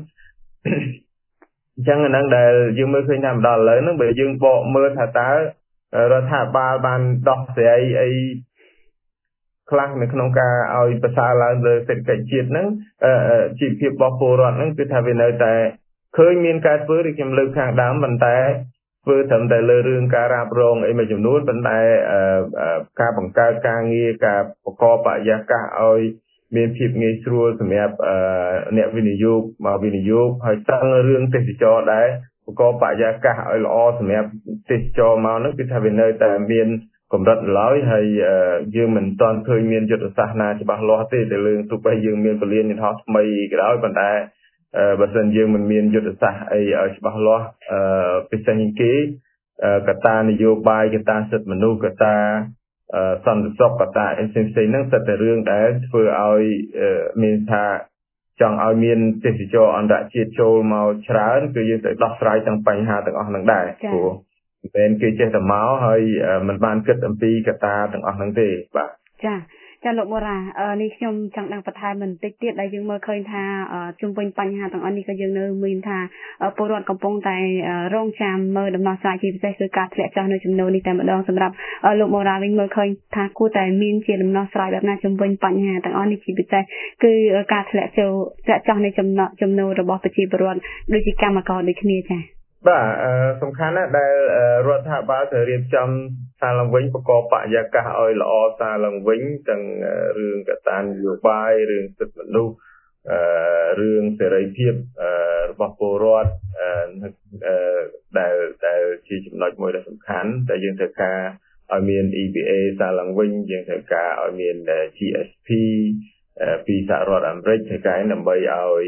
អាហ្នឹងដែលយើងមើលឃើញថាម្ដងឥឡូវហ្នឹងបើយើងបកមើលថាតើរដ្ឋាភិបាលបានដោះស្រាយអីខ្លះនៅក្នុងការឲ្យប្រសើរឡើងលើសេដ្ឋកិច្ចជាតិហ្នឹងជីវភាពរបស់ពលរដ្ឋហ្នឹងគឺថាវានៅតែឃើញមានការធ្វើដូចខ្ញុំលើកខាងដើមប៉ុន្តែធ្វើត្រឹមតែលើរឿងការរ៉ាប់រងអីមួយចំនួនប៉ុន្តែការបង្កើតការងារការបង្កបរិយាកាសឲ្យមានភាពងាយស្រួលសម្រាប់អ្នកវិនិយោគមកវិនិយោគហើយតឹងរឿងទេសចរដែរបង្កបរិយាកាសឲ្យល្អសម្រាប់ទេសចរមកហ្នឹងគឺថាវានៅតែមានកម្រិតឡើយហើយយើងមិនទាន់ឃើញមានយុទ្ធសាស្ត្រណាច្បាស់លាស់ទេទៅលើទោះបីយើងមានពលានយន្តហោះថ្មីក៏ដោយប៉ុន្តែបើសិនយើងមិនមានយុទ្ធសាស្ត្រអីឲ្យច្បាស់លាស់ពិសេសជាងគេកត្តានយោបាយកត្តាសិទ្ធិមនុស្សកត្តាសន្តិសុខកត្តាអីផ្សេងៗហ្នឹងសិតតែរឿងដែលធ្វើឲ្យមានថាចង់ឲ្យមានទេសចរអន្តរជាតិចូលមកច្រើនគឺយើងត្រូវដោះស្រាយទាំងបញ្ហាទាំងអស់ហ្នឹងដែរព្រោះមិនគេចេះតែមកហើយមិនបានគិតអំពីកត្តាទាំងអស់ហ្នឹងទេបាទចាលោកបូរ៉ានេះខ្ញុំចង់ដឹងបន្ថែមបន្តិចទៀតដែលយើងមើលឃើញថាជុំវិញបញ្ហាទាំងអស់នេះក៏យើងនៅមានថាពលរដ្ឋកំពុងតែរងចាំមើលដំណោះស្រាយជាពិសេសគឺការធ្លាក់ចុះនៅចំណូលនេះតែម្ដងសម្រាប់លោកបូរ៉ាវិញមើលឃើញថាគួរតែមានជាដំណោះស្រាយបែបណាជុំវិញបញ្ហាទាំងអស់នេះជាពិសេសគឺការធ្លាក់ចុះនៃចំណូលរបស់ប្រជាពលរដ្ឋដូចជាកម្មករដូចគ្នាចាបាទសំខាន់ណាស់ដែលរដ្ឋាភិបាលត្រូវរៀបចំសារឡើងវិញបង្កបរិយាកាសឲ្យល្អសារឡើងវិញទាំងរឿងកត្តានយោបាយរឿងសិទ្ធិមនុស្សរឿងសេរីភាពរបស់ពលរដ្ឋដែលជាចំណុចមួយដែលសំខាន់ដែលយើងត្រូវការឲ្យមាន EBA សារឡើងវិញយើងត្រូវការឲ្យមាន GSP ពីសហរដ្ឋអាមេរិកត្រូវការដើម្បីឲ្យ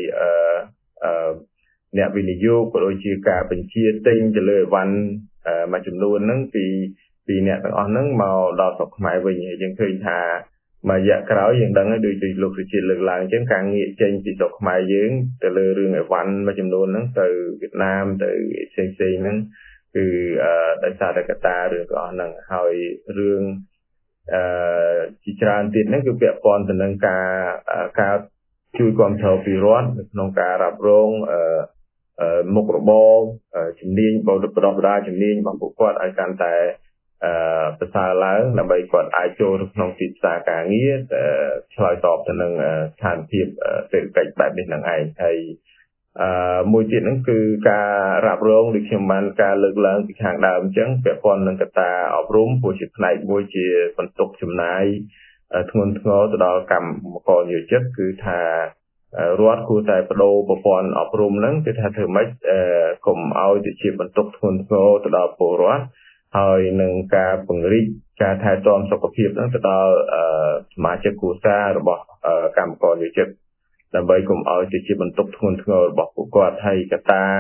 អ្នកវិនិយោគក៏ដូចជាការបញ្ជាទិញទៅលើអីវ៉ាន់មួយចំនួនហ្នឹងពីអ្នកទាំងអស់ហ្នឹងមកដល់ស្រុកខ្មែរវិញហើយយើងឃើញថាមួយរយៈក្រោយយើងដឹងហើយដូចលោកសុជាតិលើកឡើងអញ្ចឹងការងាកចេញពីស្រុកខ្មែរយើងទៅលើរឿងអីវ៉ាន់មួយចំនួនហ្នឹងទៅវៀតណាមទៅផ្សេងៗហ្នឹងគឺដោយសារតែកត្តារឿងទាំងអស់ហ្នឹងហើយរឿងជាច្រើនទៀតហ្នឹងគឺពាក់ព័ន្ធទៅនឹងការជួយគាំទ្រពីរដ្ឋនៅក្នុងការរ៉ាប់រងមុខរបរជំនាញបដិបដាជំនាញរបស់ពួកគាត់ឲ្យកាន់តែប្រសើរឡើងដើម្បីគាត់អាចចូលក្នុងទីផ្សារការងារឆ្លើយតបទៅនឹងស្ថានភាពសេដ្ឋកិច្ចបែបនេះនឹងឯងហើយមួយទៀតហ្នឹងគឺការរ៉ាប់រងដូចខ្ញុំបានការលើកឡើងពីខាងដើមអញ្ចឹងពាក់ព័ន្ធនឹងកត្តាអប់រំព្រោះជាផ្នែកមួយជាបន្ទុកចំណាយធ្ងន់ធ្ងរទៅដល់កម្មករនិយោជិតគឺថារដ្ឋគួរតែបដូរប្រព័ន្ធអប់រំហ្នឹងគឺថាធ្វើម៉េចកុំឲ្យទៅជាបន្ទុកធ្ងន់ធ្ងរទៅដល់ពលរដ្ឋហើយនឹងការពង្រីកការថែទាំសុខភាពហ្នឹងទៅដល់សមាជិកគ្រួសាររបស់កម្មករនិយោជិតដើម្បីកុំឲ្យទៅជាបន្ទុកធ្ងន់ធ្ងររបស់ពួកគាត់ហើយកត្តា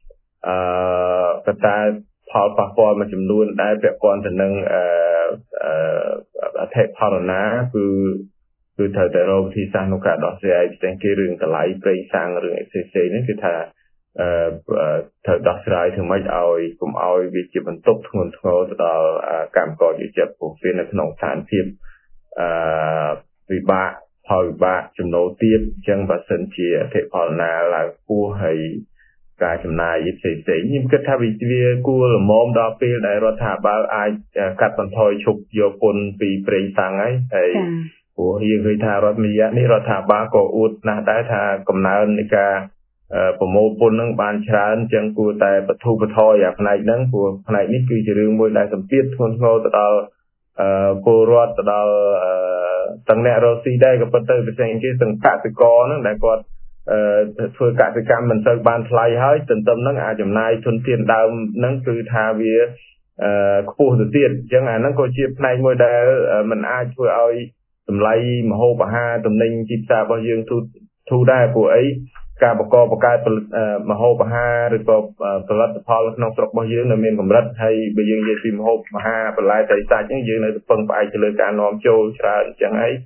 ផលប៉ះពាល់មួយចំនួនដែលពាក់ព័ន្ធទៅនឹងអធិបតេយ្យគឺត្រូវតែរកវិធីសាស្ត្រក្នុងការដោះស្រាយផ្សេងគេរឿងតម្លៃប្រេងសាំងរឿងអីផ្សេងៗហ្នឹងគឺថាត្រូវដោះស្រាយធ្វើម៉េចឲ្យកុំឲ្យវាជាបន្ទុកធ្ងន់ធ្ងរទៅដល់កម្មករយុវជនពួកវានៅក្នុងស្ថានភាពវិបាកផលវិបាកចំណូលទាបអញ្ចឹងបើសិនជាអតិផលណាឡើងខ្ពស់ហើយការចំណាយផ្សេងៗខ្ញុំគិតថាវាគួរល្មមដល់ពេលដែលរដ្ឋាភិបាលអាចកាត់បន្ថយឈប់យកពន្ធពីប្រេងសាំងហើយព្រោះយើងឃើញថារដ្ឋមន្ត្រីនេះរដ្ឋាភិបាលក៏អួតណាស់ដែរថាកំណើននៃការប្រមូលពន្ធនឹងបានច្រើនអញ្ចឹងគួរតែបទូបថយអាផ្នែកហ្នឹងព្រោះផ្នែកនេះគឺជារឿងមួយដែលសម្ពាធធ្ងន់ធ្ងរទៅដល់ពលរដ្ឋទៅដល់ទាំងអ្នករស់ស៊ីដែរក៏ប៉ុន្តែផ្សេងគេទាំងកសិករហ្នឹងដែលគាត់ធ្វើកសិកម្មមិនសូវបានថ្លៃហើយទន្ទឹមហ្នឹងអាចចំណាយធនធានដើមហ្នឹងគឺថាវាខ្ពស់ទៅទៀតអញ្ចឹងអាហ្នឹងក៏ជាផ្នែកមួយដែលมันអាចធ្វើឲ្យតម្លៃម្ហូបអាហារទំនិញទីផ្សាររបស់យើងធូរដែរព្រោះអីការបង្កើតម្ហូបអាហារឬក៏ផលិតផលក្នុងស្រុករបស់យើងនៅមានកម្រិតហើយបើយើងនិយាយពីម្ហូបអាហារបន្លែត្រីសាច់ហ្នឹងយើងនៅតែពឹងផ្អែកទៅលើការនាំចូលច្រើនអញ្ចឹងហើយ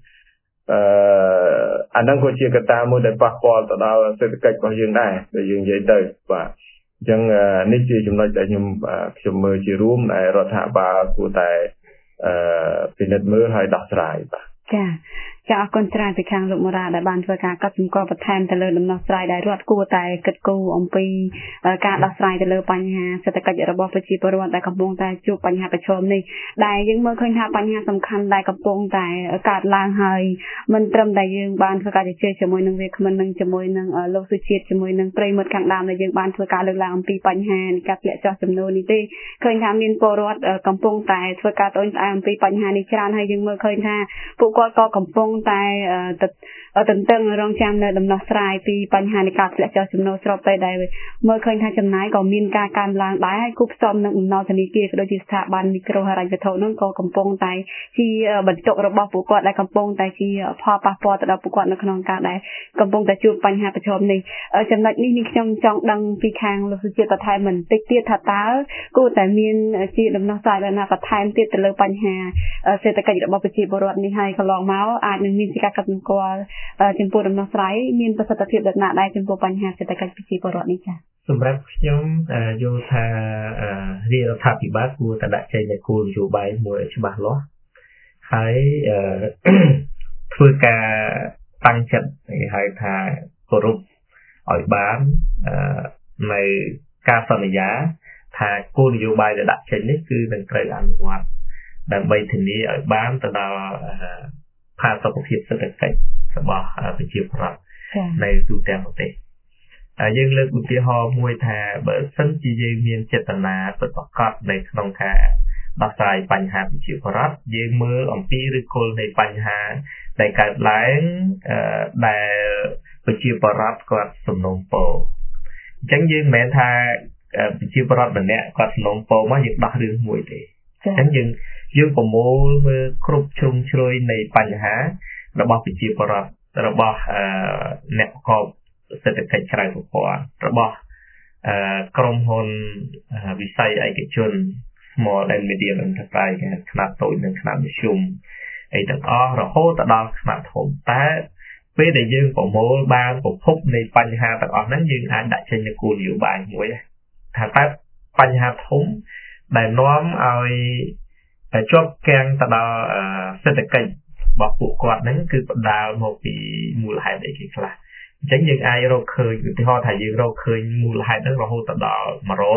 អាហ្នឹងក៏ជាកត្តាមួយដែលប៉ះពាល់ទៅដល់សេដ្ឋកិច្ចរបស់យើងដែរដែលយើងនិយាយទៅបាទអញ្ចឹងនេះជាចំណុចដែលខ្ញុំមើលជារួមដែលរដ្ឋាភិបាលគួរតែពិនិត្យមើលហើយដោះស្រាយបាទចាអរគុណច្រើនពីខាងលោកមរាដែលបានធ្វើការកត់សម្គាល់បន្ថែមទៅលើដំណោះស្រាយដែលរដ្ឋគួរតែគិតគូរអំពីការដោះស្រាយទៅលើបញ្ហាសេដ្ឋកិច្ចរបស់ប្រជាពលរដ្ឋដែលកំពុងតែជួបបញ្ហាប្រឈមនេះដែលយើងមើលឃើញថាបញ្ហាសំខាន់ដែលកំពុងតែកើតឡើងហើយមិនត្រឹមតែយើងបានធ្វើការជជែកជាមួយនឹងវាគ្មិននឹងជាមួយនឹងលោកសុជាតិជាមួយនឹងប្រិយមិត្តខាងដើមដែលយើងបានធ្វើការលើកឡើងអំពីបញ្ហានៃការធ្លាក់ចុះចំនួននេះទេឃើញថាមានពលរដ្ឋកំពុងតែធ្វើការត្អូញត្អែរអំពីបញ្ហានេះច្រើនហើយយើងមើលឃើញថាពួកគាត់ក៏កំពុងតែទន្ទឹងរង់ចាំនៅដំណោះស្រាយពីបញ្ហានៃការធ្លាក់ចុះចំណូលស្របពេលដែលមើលឃើញថាចំណាយក៏មានការកើនឡើងដែរហើយគូផ្សំនឹងបំណុលធនាគារក៏ដូចជាស្ថាប័នមីក្រូហិរញ្ញវត្ថុនោះក៏កំពុងតែជាបន្ទុករបស់ពួកគាត់ដែលកំពុងតែជាផលប៉ះពាល់ទៅដល់ពួកគាត់នៅក្នុងការដែលកំពុងតែជួបបញ្ហាប្រឈមនេះចំណុចនេះខ្ញុំចង់ដឹងពីខាងលោកសុជាតិបន្ថែមបន្តិចទៀតថាតើគួរតែមានជាដំណោះស្រាយបែបណាបន្ថែមទៀតទៅលើបញ្ហាសេដ្ឋកិច្ចរបស់ប្រជាពលរដ្ឋនេះហើយកន្លងមកអាចនឹងមានការកត់សម្គាល់ចំពោះដំណោះស្រាយមានប្រសិទ្ធភាពដល់ណាដែរចំពោះបញ្ហាសេដ្ឋកិច្ចប្រជាពលរដ្ឋនេះចា៎សម្រាប់ខ្ញុំយល់ថារាជរដ្ឋាភិបាលគួរតែដាក់ចេញនូវគោលនយោបាយមួយច្បាស់លាស់ហើយធ្វើការតាំងចិត្តហៅថាគោរពឲ្យបាននៅការសន្យាថាគោលនយោបាយដែលដាក់ចេញនេះគឺនឹងត្រូវអនុវត្តដើម្បីធានាឲ្យបានទៅដល់ផាសុកភាពសេដ្ឋកិច្ចរបស់ប្រជាពលរដ្ឋនៅទូទាំងប្រទេសយើងលើកឧទាហរណ៍មួយថាបើសិនជាយើងមានចេតនាពិតប្រាកដនៅក្នុងការដោះស្រាយបញ្ហាប្រជាពលរដ្ឋយើងមើលអំពីឬគល់នៃបញ្ហាដែលកើតឡើងដែលប្រជាពលរដ្ឋគាត់សំណូមពរអញ្ចឹងយើងមិនមែនថាប្រជាពលរដ្ឋម្នាក់គាត់សំណូមពរមកយើងដោះរឿងមួយទេអញ្ចឹងយើងប្រមូលមើលគ្រប់ជ្រុងជ្រោយនៃបញ្ហារបស់ប្រជាពលរដ្ឋរបស់អ្នកប្រកបសេដ្ឋកិច្ចក្រៅប្រព័ន្ធរបស់ក្រុមហ៊ុនវិស័យឯកជន small and medium enterprise ខ្នាតតូចនិងខ្នាតមធ្យមអីទាំងអស់រហូតដល់ខ្នាតធំតែពេលដែលយើងប្រមូលបានប្រភពនៃបញ្ហាទាំងអស់ហ្នឹងយើងអាចដាក់ចេញនូវគោលនយោបាយមួយថាតើបញ្ហាធំដែលនាំឲ្យជាប់គាំងទៅដល់សេដ្ឋកិច្ចរបស់ពួកគាត់ហ្នឹងគឺបណ្ដាលមកពីមូលហេតុអីគេខ្លះអញ្ចឹងយើងអាចរកឃើញឧទាហរណ៍ថាយើងរកឃើញមូលហេតុហ្នឹងរហូតដល់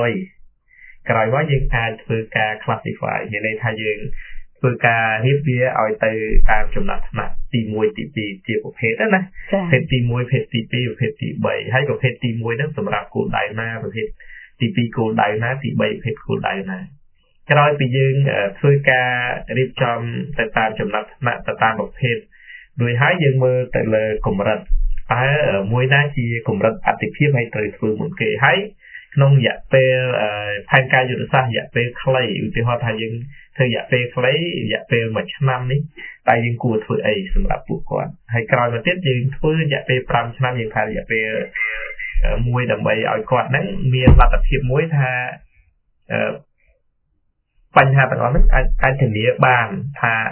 100ក្រោយមកយើងអាចធ្វើការ classify មានន័យថាយើងធ្វើការរៀបវាឲ្យទៅតាមចំណាត់ថ្នាក់ទី1ទី2ជាប្រភេទណាប្រភេទទី1ប្រភេទទី2ប្រភេទទី3ហើយប្រភេទទី1ហ្នឹងសម្រាប់គោលដៅណាប្រភេទទី2គោលដៅណាទី3ប្រភេទគោលដៅណាក្រោយពីយើងធ្វើការរៀបចំទៅតាមចំណាត់ថ្នាក់ទៅតាមប្រភេទដោយហើយយើងមើលទៅលើកម្រិតតើមួយណាជាកម្រិតអតិភិបហើយត្រូវធ្វើមុនគេហើយក្នុងរយៈពេលផែនការយុទ្ធសាស្ត្ររយៈពេលខ្លីឧទាហរណ៍ថាយើងធ្វើរយៈពេលខ្លីរយៈពេល1ឆ្នាំនេះតែយើងគួរធ្វើអីសម្រាប់ពួកគាត់ហើយក្រោយមកទៀតយើងធ្វើរយៈពេល5ឆ្នាំយើងថារយៈពេលមួយដើម្បីឲ្យគាត់ហ្នឹងមានលទ្ធភាពមួយថាបញ្ហាទាំងអស់ហ្នឹងអាចធានាបានថា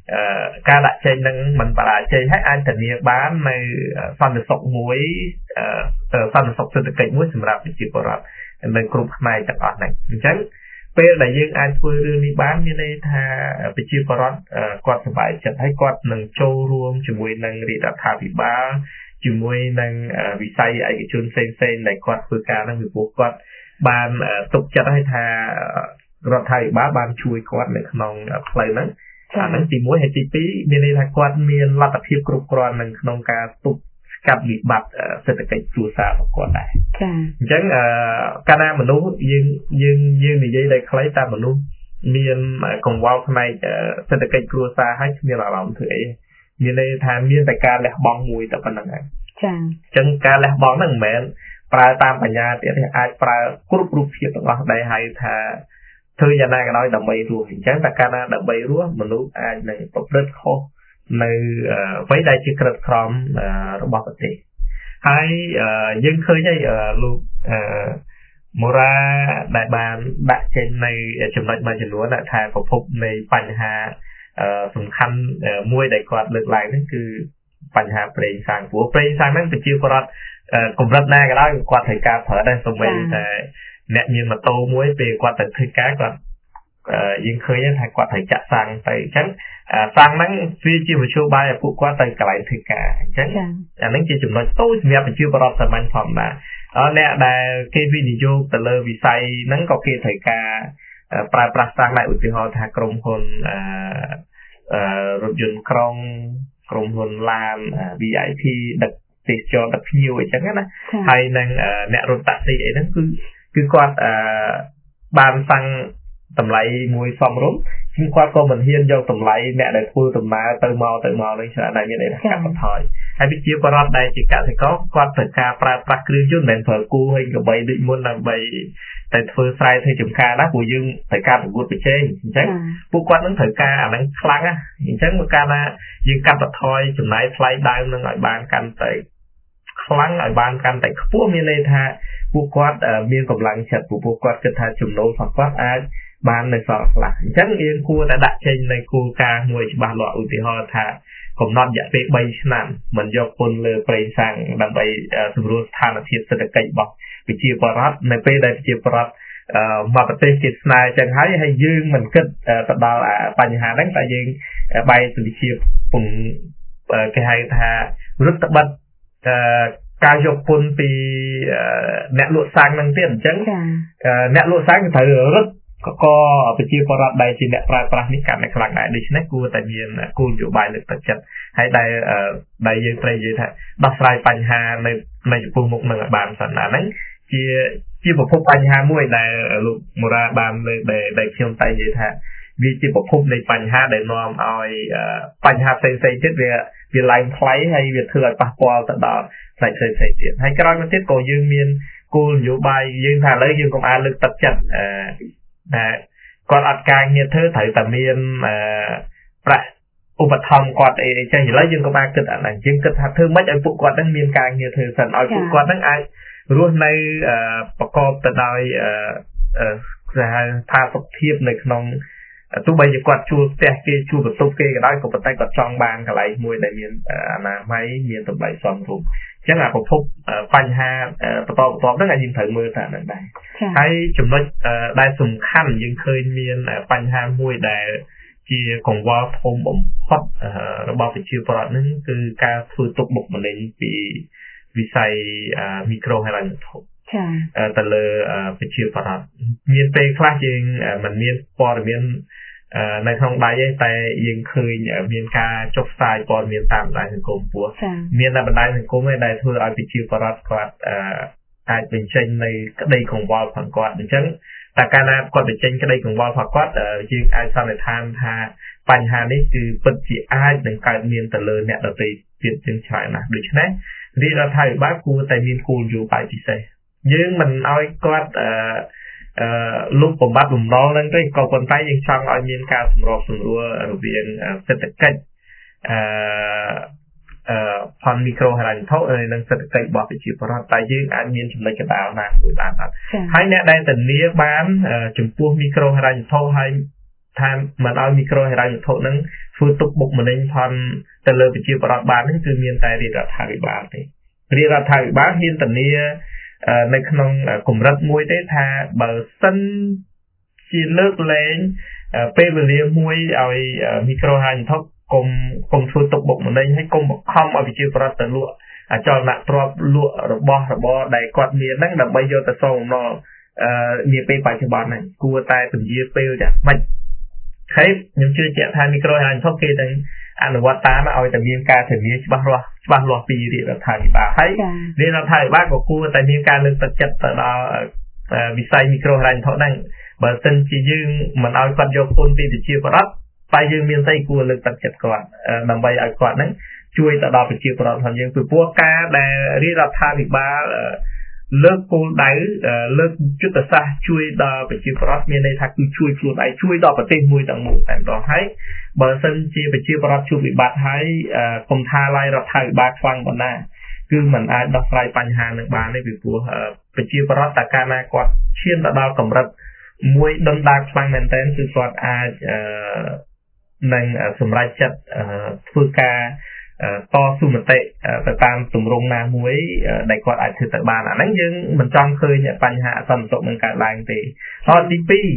ការដាក់ចេញនឹងមិនបរាជ័យហើយអាចធានាបាននៅសន្តិសុខមួយសន្តិសុខសេដ្ឋកិច្ចមួយសម្រាប់ប្រជាពលរដ្ឋនៅគ្រប់ផ្នែកទាំងអស់ហ្នឹងអញ្ចឹងពេលដែលយើងអាចធ្វើរឿងនេះបានមានន័យថាប្រជាពលរដ្ឋគាត់សប្បាយចិត្តហើយគាត់នឹងចូលរួមជាមួយនឹងរាជរដ្ឋាភិបាលជាមួយនឹងវិស័យឯកជនផ្សេងៗដែលគាត់ធ្វើការហ្នឹងពីព្រោះគាត់បានទុកចិត្តឲ្យថារដ្ឋាភិបាលបានជួយគាត់នៅក្នុងផ្លូវហ្នឹងអាហ្នឹងទី1ហើយទី2មានន័យថាគាត់មានលទ្ធភាពគ្រប់គ្រាន់នៅក្នុងការទប់ស្កាត់វិបត្តិសេដ្ឋកិច្ចគ្រួសាររបស់គាត់ដែរចា៎អញ្ចឹងកាលណាមនុស្សយើងនិយាយដល់ខ្លីតែមនុស្សមានកង្វល់ផ្នែកសេដ្ឋកិច្ចគ្រួសារហើយគ្មានអារម្មណ៍ធ្វើអីមានន័យថាមានតែការលះបង់មួយតែប៉ុណ្្នឹងហើយចា៎អញ្ចឹងការលះបង់ហ្នឹងមិនមែនប្រើតាមបញ្ញាទៀតទេអាចប្រើគ្រប់រូបភាពទាំងអស់ដែរហើយថាធ្វើយ៉ាងណាក៏ដោយដើម្បីរស់អញ្ចឹងតែកាលណាដើម្បីរស់មនុស្សអាចនឹងប្រព្រឹត្តខុសនៅអ្វីដែលជាក្រិតក្រមរបស់ប្រទេសហើយយើងឃើញហើយលោកមូរ៉ាដែលបានដាក់ចេញនៅចំណុចមួយចំនួនថាប្រភពនៃបញ្ហាសំខាន់មួយដែលគាត់លើកឡើងហ្នឹងគឺបញ្ហាប្រេងសាំងព្រោះប្រេងសាំងហ្នឹងប្រជាពលរដ្ឋកម្រិតណាក៏ដោយគាត់ត្រូវការប្រើដែរសូម្បីតែអ្នកមានម៉ូតូមួយពេលគាត់ទៅធ្វើការគាត់យើងឃើញថាគាត់ត្រូវចាក់សាំងទៅអញ្ចឹងសាំងហ្នឹងវាជាមធ្យោបាយឲ្យពួកគាត់ទៅកន្លែងធ្វើការអញ្ចឹងអាហ្នឹងជាចំណុចតូចសម្រាប់ប្រជាពលរដ្ឋសាមញ្ញធម្មតាអ្នកដែលគេវិនិយោគទៅលើវិស័យហ្នឹងក៏គេត្រូវការប្រើប្រាស់សាំងដែរឧទាហរណ៍ថាក្រុមហ៊ុនរថយន្តក្រុងក្រុមហ៊ុនឡាន VIP ដឹកទេសចរដឹកភ្ញៀវអញ្ចឹងណាហើយនឹងអ្នករត់តាក់ស៊ីអីហ្នឹងគឺគាត់បានសាំងតម្លៃមួយសមរម្យគឺគាត់ក៏មិនហ៊ានយកតម្លៃអ្នកដែលធ្វើដំណើរទៅមកនេះច្រើនដែរមានន័យថាកាត់បន្ថយហើយវិជាបរដ្ឋដែលជាកសិករគាត់ត្រូវការប្រើប្រាស់គ្រឿងយន្តមិនប្រើគូហើយកបីដូចមុនដើម្បីតែធ្វើស្រែធ្វើចម្ការណាព្រោះយើងត្រូវការប្រកួតប្រជែងអញ្ចឹងពួកគាត់នឹងត្រូវការអាហ្នឹងខ្លាំងណាអញ្ចឹងមកកាលណាយើងកាត់បន្ថយចំណាយថ្លៃដើមនឹងឲ្យបានកាន់តែខ្លាំងឲ្យបានកាន់តែខ្ពស់មានន័យថាពួកគាត់មានកម្លាំងចិត្តពួកគាត់គិតថាចំណូលរបស់គាត់អាចបាននៅសល់ខ្លះអញ្ចឹងយើងគួរតែដាក់ចេញនៅគោលការណ៍មួយច្បាស់លាស់ឧទាហរណ៍ថាកំណត់រយៈពេល3ឆ្នាំមិនយកពន្ធលើប្រេងសាំងដើម្បីសម្រួលស្ថានភាពសេដ្ឋកិច្ចរបស់ប្រជាពលរដ្ឋនៅពេលដែលប្រជាពលរដ្ឋមកប្រទេសគេស្នើចឹងហើយយើងមិនគិតទៅដល់បញ្ហាហ្នឹងតែយើងបែរទៅជាពន្ធគេហៅថារដ្ឋបတ်ការយកពន្ធពីអ្នកលក់សាំងហ្នឹងទៀតអញ្ចឹងអ្នកលក់សាំងត្រូវរត់ក៏ប្រជាពលរដ្ឋដែលជាអ្នកប្រើប្រាស់នេះកាន់តែខ្លាំងដែរដូច្នេះគួរតែមានគោលនយោបាយលើកទឹកចិត្តហើយដែលយើងត្រូវនិយាយថាដោះស្រាយបញ្ហានៅចំពោះមុខនឹងឲ្យបានសិនណាហ្នឹងជាប្រភពបញ្ហាមួយដែលលោកមូរ៉ាបានលើកដែលខ្ញុំតែនិយាយថាវាជាប្រភពនៃបញ្ហាដែលនាំឲ្យបញ្ហាផ្សេងៗទៀតវាឡើងថ្លៃហើយវាធ្វើឲ្យប៉ះពាល់ទៅដល់ផ្នែកផ្សេងៗទៀតហើយក្រោយមកទៀតក៏យើងមានគោលនយោបាយយើងថាឥឡូវយើងកុំអានលើកទឹកចិត្តគាត់អត់ការងារធ្វើត្រូវតែមានប្រាក់ឧបត្ថម្ភគាត់អីចឹងឥឡូវយើងក៏បានគិតអាហ្នឹងយើងគិតថាធ្វើម៉េចឲ្យពួកគាត់ហ្នឹងមានការងារធ្វើសិនឲ្យពួកគាត់ហ្នឹងអាចរស់នៅប្រកបទៅដោយគេហៅថាសុខភាពនៅក្នុងទោះបីជាគាត់ជួលផ្ទះគេជួលបន្ទប់គេក៏ដោយក៏ប៉ុន្តែគាត់ចង់បានកន្លែងមួយដែលមានអនាម័យមានតម្លៃសមរម្យអញ្ចឹងប្រភពបញ្ហាបន្តហ្នឹងយើងត្រូវមើលថាហ្នឹងដែរហើយចំណុចដែលសំខាន់យើងឃើញមានបញ្ហាមួយដែលជាកង្វល់ធំបំផុតរបស់ប្រជាពលរដ្ឋហ្នឹងគឺការធ្វើទុកបុកម្នេញពីវិស័យមីក្រូហិរញ្ញវត្ថុទៅលើប្រជាពលរដ្ឋមានពេលខ្លះយើងមិនមានព័ត៌មាននៅក្នុងដៃទេតែយើងឃើញមានការចុះផ្សាយព័ត៌មានតាមបណ្ដាញសង្គមពោះមានតែបណ្ដាញសង្គមឯដែលធ្វើឲ្យប្រជាពលរដ្ឋគាត់អាចបញ្ចេញនៅក្តីកង្វល់ផងគាត់អញ្ចឹងតែកាលណាគាត់បញ្ចេញក្តីកង្វល់ផងគាត់យើងអាចសន្និដ្ឋានថាបញ្ហានេះគឺពិតជាអាចនឹងកើតមានទៅលើអ្នកដទៃទៀតជាងច្រើនណាស់ដូច្នេះរាជរដ្ឋាភិបាលគួរតែមានគោលនយោបាយពិសេសយើងមិនឲ្យគាត់លុបបំបត្តិបំណុលហ្នឹងទេក៏ប៉ុន្តែយើងចង់ឲ្យមានការសម្របសម្រួលរវាងសេដ្ឋកិច្ចផនមីក្រូហិរញ្ញវត្ថុនិងសេដ្ឋកិច្ចរបស់ប្រជាពលរដ្ឋតែយើងអាចមានចំណុចកណ្ដាលណាមួយបានអត់ហើយអ្នកដែលធានាបានចំពោះមីក្រូហិរញ្ញវត្ថុហើយថាមិនឲ្យមីក្រូហិរញ្ញវត្ថុហ្នឹងធ្វើទុកបុកម្នេញផងទៅលើប្រជាពលរដ្ឋបានហ្នឹងគឺមានតែរាជរដ្ឋាភិបាលទេរាជរដ្ឋាភិបាលហ៊ានធានានៅក្នុងកម្រិតមួយទេថាបើសិនជាលើកលែងពេលវេលាមួយឲ្យមីក្រូហិរញ្ញវត្ថុកុំធ្វើទុកបុកម្នេញហើយកុំបង្ខំឲ្យប្រជាពលរដ្ឋទៅលក់ចលនាទ្រព្យលក់របស់របរដែលគាត់មានហ្នឹងដើម្បីយកទៅសងបំណុលនាពេលបច្ចុប្បន្នហ្នឹងគួរតែពន្យាពេលយ៉ាងម៉េចហើយខ្ញុំជឿជាក់ថាមីក្រូហិរញ្ញវត្ថុគេនឹងអនុវត្តតាមឲ្យតែមានការធានាច្បាស់លាស់ពីរាជរដ្ឋាភិបាលហើយរាជរដ្ឋាភិបាលក៏គួរតែមានការលើកទឹកចិត្តទៅដល់វិស័យមីក្រូហិរញ្ញវត្ថុហ្នឹងបើសិនជាយើងមិនឲ្យគាត់យកពន្ធពីប្រជាពលរដ្ឋតែយើងមានស្អីគួរលើកទឹកចិត្តគាត់ដើម្បីឲ្យគាត់ហ្នឹងជួយទៅដល់ប្រជាពលរដ្ឋរបស់យើងពីព្រោះការដែលរាជរដ្ឋាភិបាលលើកគោលដៅលើកយុទ្ធសាស្ត្រជួយដល់ប្រជាពលរដ្ឋមានន័យថាគឺជួយខ្លួនឯងជួយដល់ប្រទេសមួយទាំងមូលតែម្ដងហើយបើសិនជាប្រជាពលរដ្ឋជួបវិបត្តិហើយកុំថាឡាយរដ្ឋាភិបាលខ្លាំងប៉ុណ្ណាគឺมันអាចដោះស្រាយបញ្ហានឹងបានទេពីព្រោះប្រជាពលរដ្ឋតែកាលណាគាត់ឈានទៅដល់កម្រិតមួយដុនដាលខ្លាំងមែនទែនគឺគាត់អាចនឹងសម្រេចចិត្តធ្វើការតស៊ូមតិទៅតាមទម្រង់ណាមួយដែលគាត់អាចធ្វើទៅបានអាហ្នឹងយើងមិនចង់ឃើញបញ្ហាអសន្តិសុខនឹងកើតឡើងទេហើយទី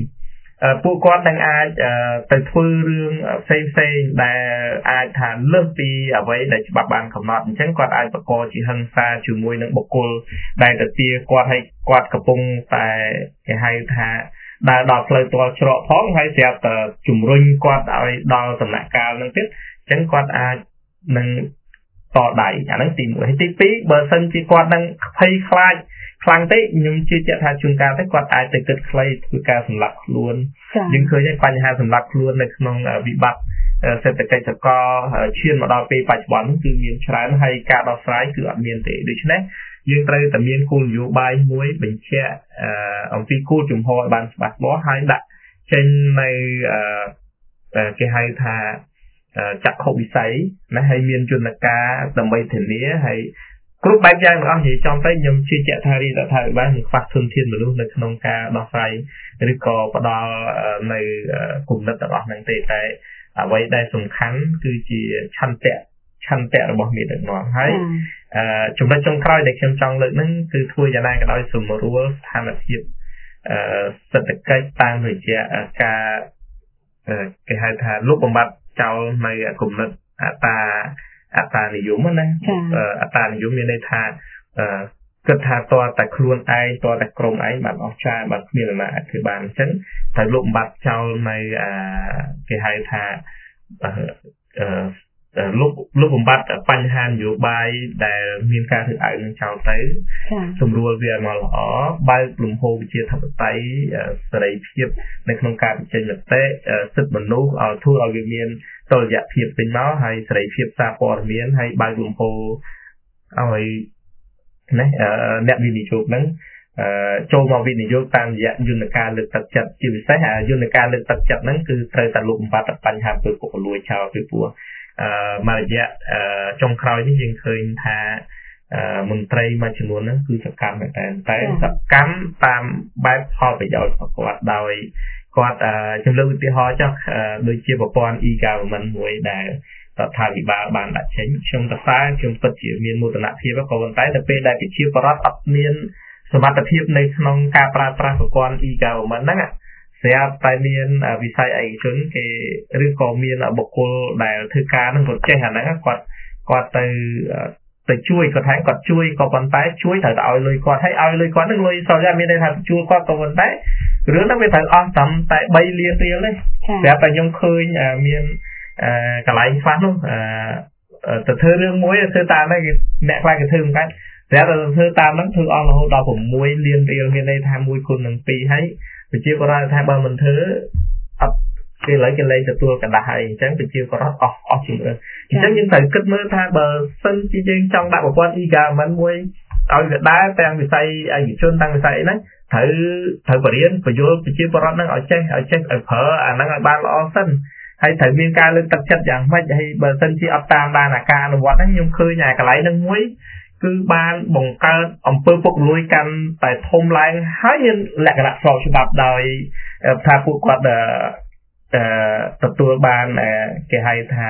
2ពួកគាត់នឹងអាចទៅធ្វើរឿងផ្សេងដែលអាចថាលើសពីអ្វីដែលច្បាប់បានកំណត់អញ្ចឹងគាត់អាចបង្កជាហិង្សាជាមួយនឹងបុគ្គលដែលទៅទាគាត់ឲ្យគាត់កំពុងតែគេហៅថាដើរដល់ផ្លូវទាល់ច្រកផងហើយស្រាប់តែជំរុញគាត់ឲ្យដល់ដំណាក់កាលហ្នឹងទៀតអញ្ចឹងគាត់អាចនឹងតដៃអាហ្នឹងទី1ហើយទី2បើសិនជាគាត់នឹងភ័យខ្លាចខ្លាំងទេខ្ញុំជឿជាក់ថាជួនកាលទៅគាត់អាចទៅគិតខ្លីធ្វើការសម្លាប់ខ្លួនយើងឃើញហើយបញ្ហាសម្លាប់ខ្លួននៅក្នុងវិបត្តិសេដ្ឋកិច្ចសកលឈានមកដល់ពេលបច្ចុប្បន្នគឺមានច្រើនហើយការដោះស្រាយគឺអត់មានទេដូច្នេះយើងត្រូវតែមានគោលនយោបាយមួយបញ្ជាក់អំពីគោលជំហរឲ្យបានច្បាស់លាស់ហើយដាក់ចេញនៅគេហៅថាចក្ខុវិស័យណាហើយមានយន្តការដើម្បីធានាហើយគ្រប់បែបយ៉ាងទាំងអស់និយាយចំទៅខ្ញុំជឿជាក់ថារាជរដ្ឋាភិបាលនឹងខ្វះធនធានមនុស្សនៅក្នុងការដោះស្រាយឬក៏ផ្ដល់នៅគំនិតទាំងអស់ហ្នឹងទេតែអ្វីដែលសំខាន់គឺជាឆន្ទៈរបស់មេដឹកនាំហើយចំណុចចុងក្រោយដែលខ្ញុំចង់លើកហ្នឹងគឺធ្វើយ៉ាងណាក៏ដោយសម្រួលស្ថានភាពសេដ្ឋកិច្ចតាមរយៈការគេហៅថាលុបបំបាត់ចោលនៅគំនិតអត្តានិយមណាអត្តានិយមមានន័យថាគិតថាតើតែខ្លួនឯងតើតែក្រុមឯងបានអស់ចាបានគ្មាននរណាអាចធ្វើបានអញ្ចឹងត្រូវលុបបំបាត់ចោលនៅគេហៅថាលុបបំបាត់បញ្ហានយោបាយដែលមានការធ្វើឲ្យនឹងចោលទៅសម្រួលវាមកល្អបើកលំហវិជាធិបតេយ្យសេរីភាពនៅក្នុងការបញ្ចេញមតិសិទ្ធិមនុស្សឲ្យធ្វើឲ្យវាមានតុល្យភាពពេញមកហើយសេរីភាពសារព័ត៌មានហើយបើកលំហឲ្យអ្នកវិនិយោគហ្នឹងចូលមកវិនិយោគតាមរយៈយន្តការលើកទឹកចិត្តជាពិសេសយន្តការលើកទឹកចិត្តហ្នឹងគឺត្រូវតែលុបបំបាត់បញ្ហាពុករលួយចោលពីព្រោះមួយរយៈចុងក្រោយនេះយើងឃើញថាមន្ត្រីមួយចំនួនហ្នឹងគឺសកម្មមែនតែសកម្មតាមបែបផលប្រយោជន៍របស់គាត់ដោយគាត់ចំលើកឧទាហរណ៍ចុះដូចជាប្រព័ន្ធ e-government មួយដែលរដ្ឋាភិបាលបានដាក់ចេញខ្ញុំសរសើរខ្ញុំពិតជាមានមោទនភាពក៏ប៉ុន្តែទៅពេលដែលប្រជាពលរដ្ឋអត់មានសមត្ថភាពនៅក្នុងការប្រើប្រាស់ប្រព័ន្ធ e-government ហ្នឹងស្រាប់តែមានវិស័យឯកជនគេឬក៏មានបុគ្គលដែលធ្វើការហ្នឹងគាត់ចេះអាហ្នឹងគាត់ទៅជួយគាត់ថាគាត់ជួយក៏ប៉ុន្តែជួយត្រូវតែឲ្យលុយគាត់ហើយឲ្យលុយគាត់ហ្នឹងលុយសោះយ៉ាមានន័យថាជួលគាត់ក៏ប៉ុន្តែរឿងហ្នឹងវាត្រូវអស់តាមតែ3លានរៀលទេស្រាប់តែខ្ញុំឃើញមានកន្លែងខ្លះនោះទៅធ្វើរឿងមួយធ្វើតាមហ្នឹងអ្នកខ្លះគេធ្វើមិនកើតស្រាប់តែធ្វើតាមហ្នឹងធ្វើអស់រហូតដល់6លានរៀលមានន័យថា1គុណនឹង2ហើយប្រជាពលរដ្ឋថាបើមិនធ្វើអត់គេឡើយគេលែងទទួលកណ្ដាស់ហើយអញ្ចឹងប្រជាពលរដ្ឋអស់ជំរឿនអញ្ចឹងយើងត្រូវគិតមើលថាបើសិនជាយើងចង់ដាក់ប្រព័ន្ធ e-government មួយឲ្យវាដើរទាំងវិស័យឯកជនទាំងវិស័យហ្នឹងត្រូវបរៀនបញ្យល់ប្រជាពលរដ្ឋហ្នឹងឲ្យចេះឲ្យប្រើអាហ្នឹងឲ្យបានល្អសិនហើយត្រូវមានការលើកទឹកចិត្តយ៉ាងម៉េចហើយបើសិនជាអត់តាមដានអាការអនុវត្តហ្នឹងខ្ញុំឃើញអាកន្លែងហ្នឹងមួយគឺបានបង្កើតអំពើពុករលួយកាន់តែធំឡើងហើយមានលក្ខណៈស្របច្បាប់ដោយថាពួកគាត់ទទួលបានគេហៅថា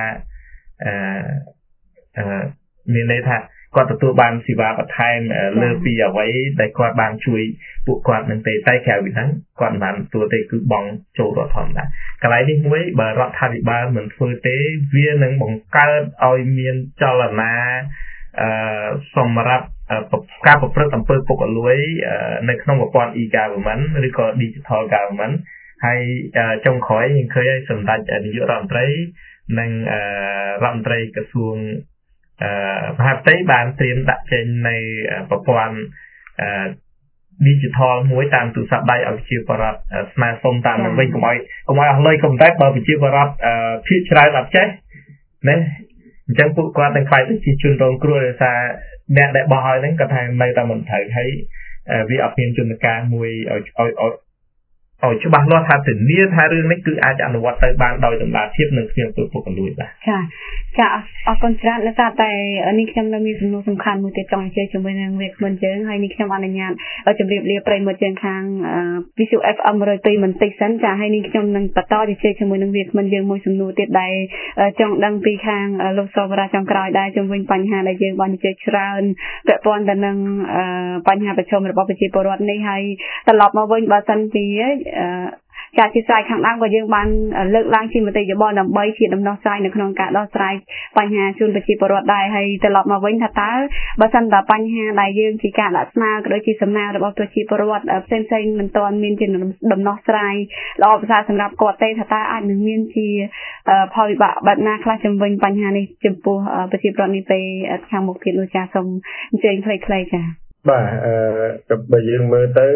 មានន័យថាគាត់ទទួលបានសេវាបន្ថែមលើពីអ្វីដែលគាត់បានជួយពួកគាត់នឹងទេតែក្រៅពីហ្នឹងគាត់មិនបានទទួលទេគឺបង់ចូលរដ្ឋធម្មតាកន្លែងនេះមួយបើរដ្ឋាភិបាលមិនធ្វើទេវានឹងបង្កើតឲ្យមានចលនាសម្រាប់ការប្រព្រឹត្តអំពើពុករលួយនៅក្នុងប្រព័ន្ធ e-government ឬក៏ digital government ហើយចុងក្រោយយើងឃើញឲ្យសម្ដេចនាយករដ្ឋមន្ត្រីនិងរដ្ឋមន្ត្រីក្រសួងមហាផ្ទៃបានត្រៀមដាក់ចេញនៅប្រព័ន្ធ digital មួយតាមទូរស័ព្ទដៃឲ្យប្រជាពលរដ្ឋស្នើសុំតាមនឹងវិញកុំឲ្យអស់លុយកុំតែបើប្រជាពលរដ្ឋភាគច្រើនអត់ចេះណាអញ្ចឹងពួកគាត់នឹងខ្លាចទៅជាជនរងគ្រោះដោយសារអ្នកដែលបោះឲ្យហ្នឹងគាត់ថានៅតែមិនត្រូវហើយវាអត់មានជំនការមួយឲ្យច្បាស់លាស់ថាធានាថារឿងនេះគឺអាចអនុវត្តទៅបានដោយតម្លាភាពនិងគ្មានពុករលួយបាទចាអរគុណច្រើនលោកតាតែនេះខ្ញុំនៅមានសំណួរសំខាន់មួយទៀតចង់ជជែកជាមួយនឹងវាគ្មិនយើងហើយនេះខ្ញុំអនុញ្ញាតជម្រាបលាប្រិយមិត្តយើងខាង Visu FM 102បន្តិចសិនចាហើយនេះខ្ញុំនឹងបន្តជជែកជាមួយនឹងវាគ្មិនយើងមួយសំណួរទៀតដែលចង់ដឹងពីខាងលោកសវរាចុងក្រោយដែរជុំវិញបញ្ហាដែលយើងបានជជែកច្រើនពាក់ព័ន្ធទៅនឹងបញ្ហាប្រឈមរបស់ប្រជាពលរដ្ឋនេះហើយត្រឡប់មកវិញបើសិនជាការជាស្រ័យខាងដើមក៏យើងបានលើកឡើងជាមតិយោបល់ដើម្បីជាដំណោះស្រាយនៅក្នុងការដោះស្រាយបញ្ហាជូនប្រជាពលរដ្ឋដែរហើយត្រឡប់មកវិញថាតើបើសិនតែបញ្ហាដែលយើងជាការដាក់ស្នើក៏ដូចជាសំណើរបស់ប្រជាពលរដ្ឋផ្សេងៗមិនទាន់មានជាដំណោះស្រាយល្អប្រសើរសម្រាប់គាត់ទេថាតើអាចនឹងមានជាផលវិបាកបែបណាខ្លះជំវិញបញ្ហានេះចំពោះប្រជាពលរដ្ឋនេះពេលខាងមុខទៀតលោកចាសូមអញ្ជើញខ្លីៗចាបាទបើយើងមើលទៅ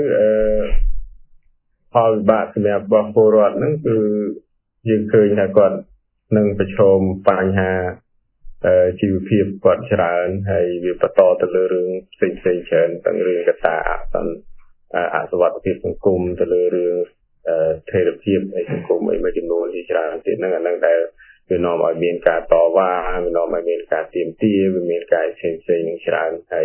ផលវិបាកសម្រាប់បងពលរដ្ឋហ្នឹងគឺយើងឃើញថាគាត់នឹងប្រឈមបញ្ហាជីវភាពគាត់ច្រើនហើយវាបន្តទៅលើរឿងផ្សេងៗច្រើនទាំងរឿងកត្តាអសវត្ថភាពសង្គមទៅលើរឿងស្ថិរភាពនៃសង្គមអីមួយចំនួនជាច្រើនទៀតហ្នឹងអាហ្នឹងដែលវានាំឲ្យមានការតវ៉ាវានាំឲ្យមានការទាមទារវាមានការផ្សេងៗនឹងច្រើនហើយ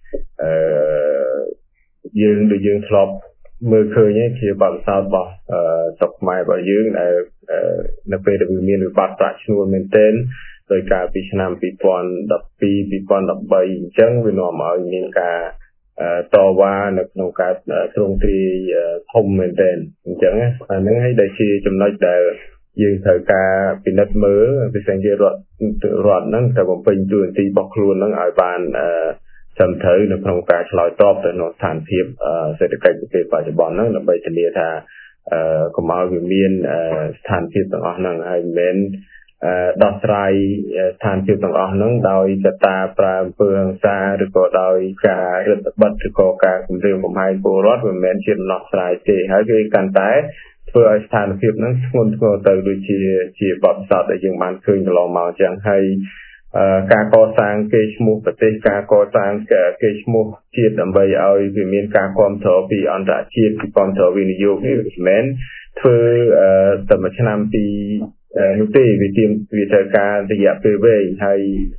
យើងធ្លាប់មើលឃើញជាបទពិសោធន៍របស់ស្រុកខ្មែររបស់យើងដែលនៅពេលដែលមានវិបត្តិប្រាក់ឈ្នួលមែនទែនដោយការពីឆ្នាំ2012 2013អញ្ចឹងវានាំឲ្យមានការតវ៉ានៅក្នុងការទ្រង់ទ្រាយធំមែនទែនអញ្ចឹងអាហ្នឹងហើយដែលជាចំណុចដែលយើងត្រូវការពិនិត្យមើលពិសេសជារដ្ឋហ្នឹងត្រូវបំពេញតួនាទីរបស់ខ្លួនហ្នឹងឲ្យបានត្រឹមត្រូវនៅក្នុងការឆ្លើយតបទៅនឹងស្ថានភាពសេដ្ឋកិច្ចពេលបច្ចុប្បន្នហ្នឹងដើម្បីធានាថាកុំឲ្យវាមានស្ថានភាពទាំងអស់ហ្នឹងហើយមិនមែនដោះស្រាយស្ថានភាពទាំងអស់ហ្នឹងដោយកត្តាប្រើអំពើហិង្សាឬក៏ដោយការរដ្ឋបិទឬក៏ការគំរាមកំហែងពលរដ្ឋមិនមែនជាដំណោះស្រាយទេហើយវាកាន់តែធ្វើឲ្យស្ថានភាពហ្នឹងធ្ងន់ធ្ងរទៅដូចជាបទពិសោធន៍ដែលយើងបានឃើញកន្លងមកអញ្ចឹងហើយការកសាងកេរ្តិ៍ឈ្មោះប្រទេសការកសាងកេរ្តិ៍ឈ្មោះជាតិដើម្បីឲ្យវាមានការគាំទ្រពីអន្តរជាតិពីគាំទ្រវិនិយោគនេះមិនមែនធ្វើតែមួយឆ្នាំពីនោះទេវាត្រូវការរយៈពេលវែងហើយ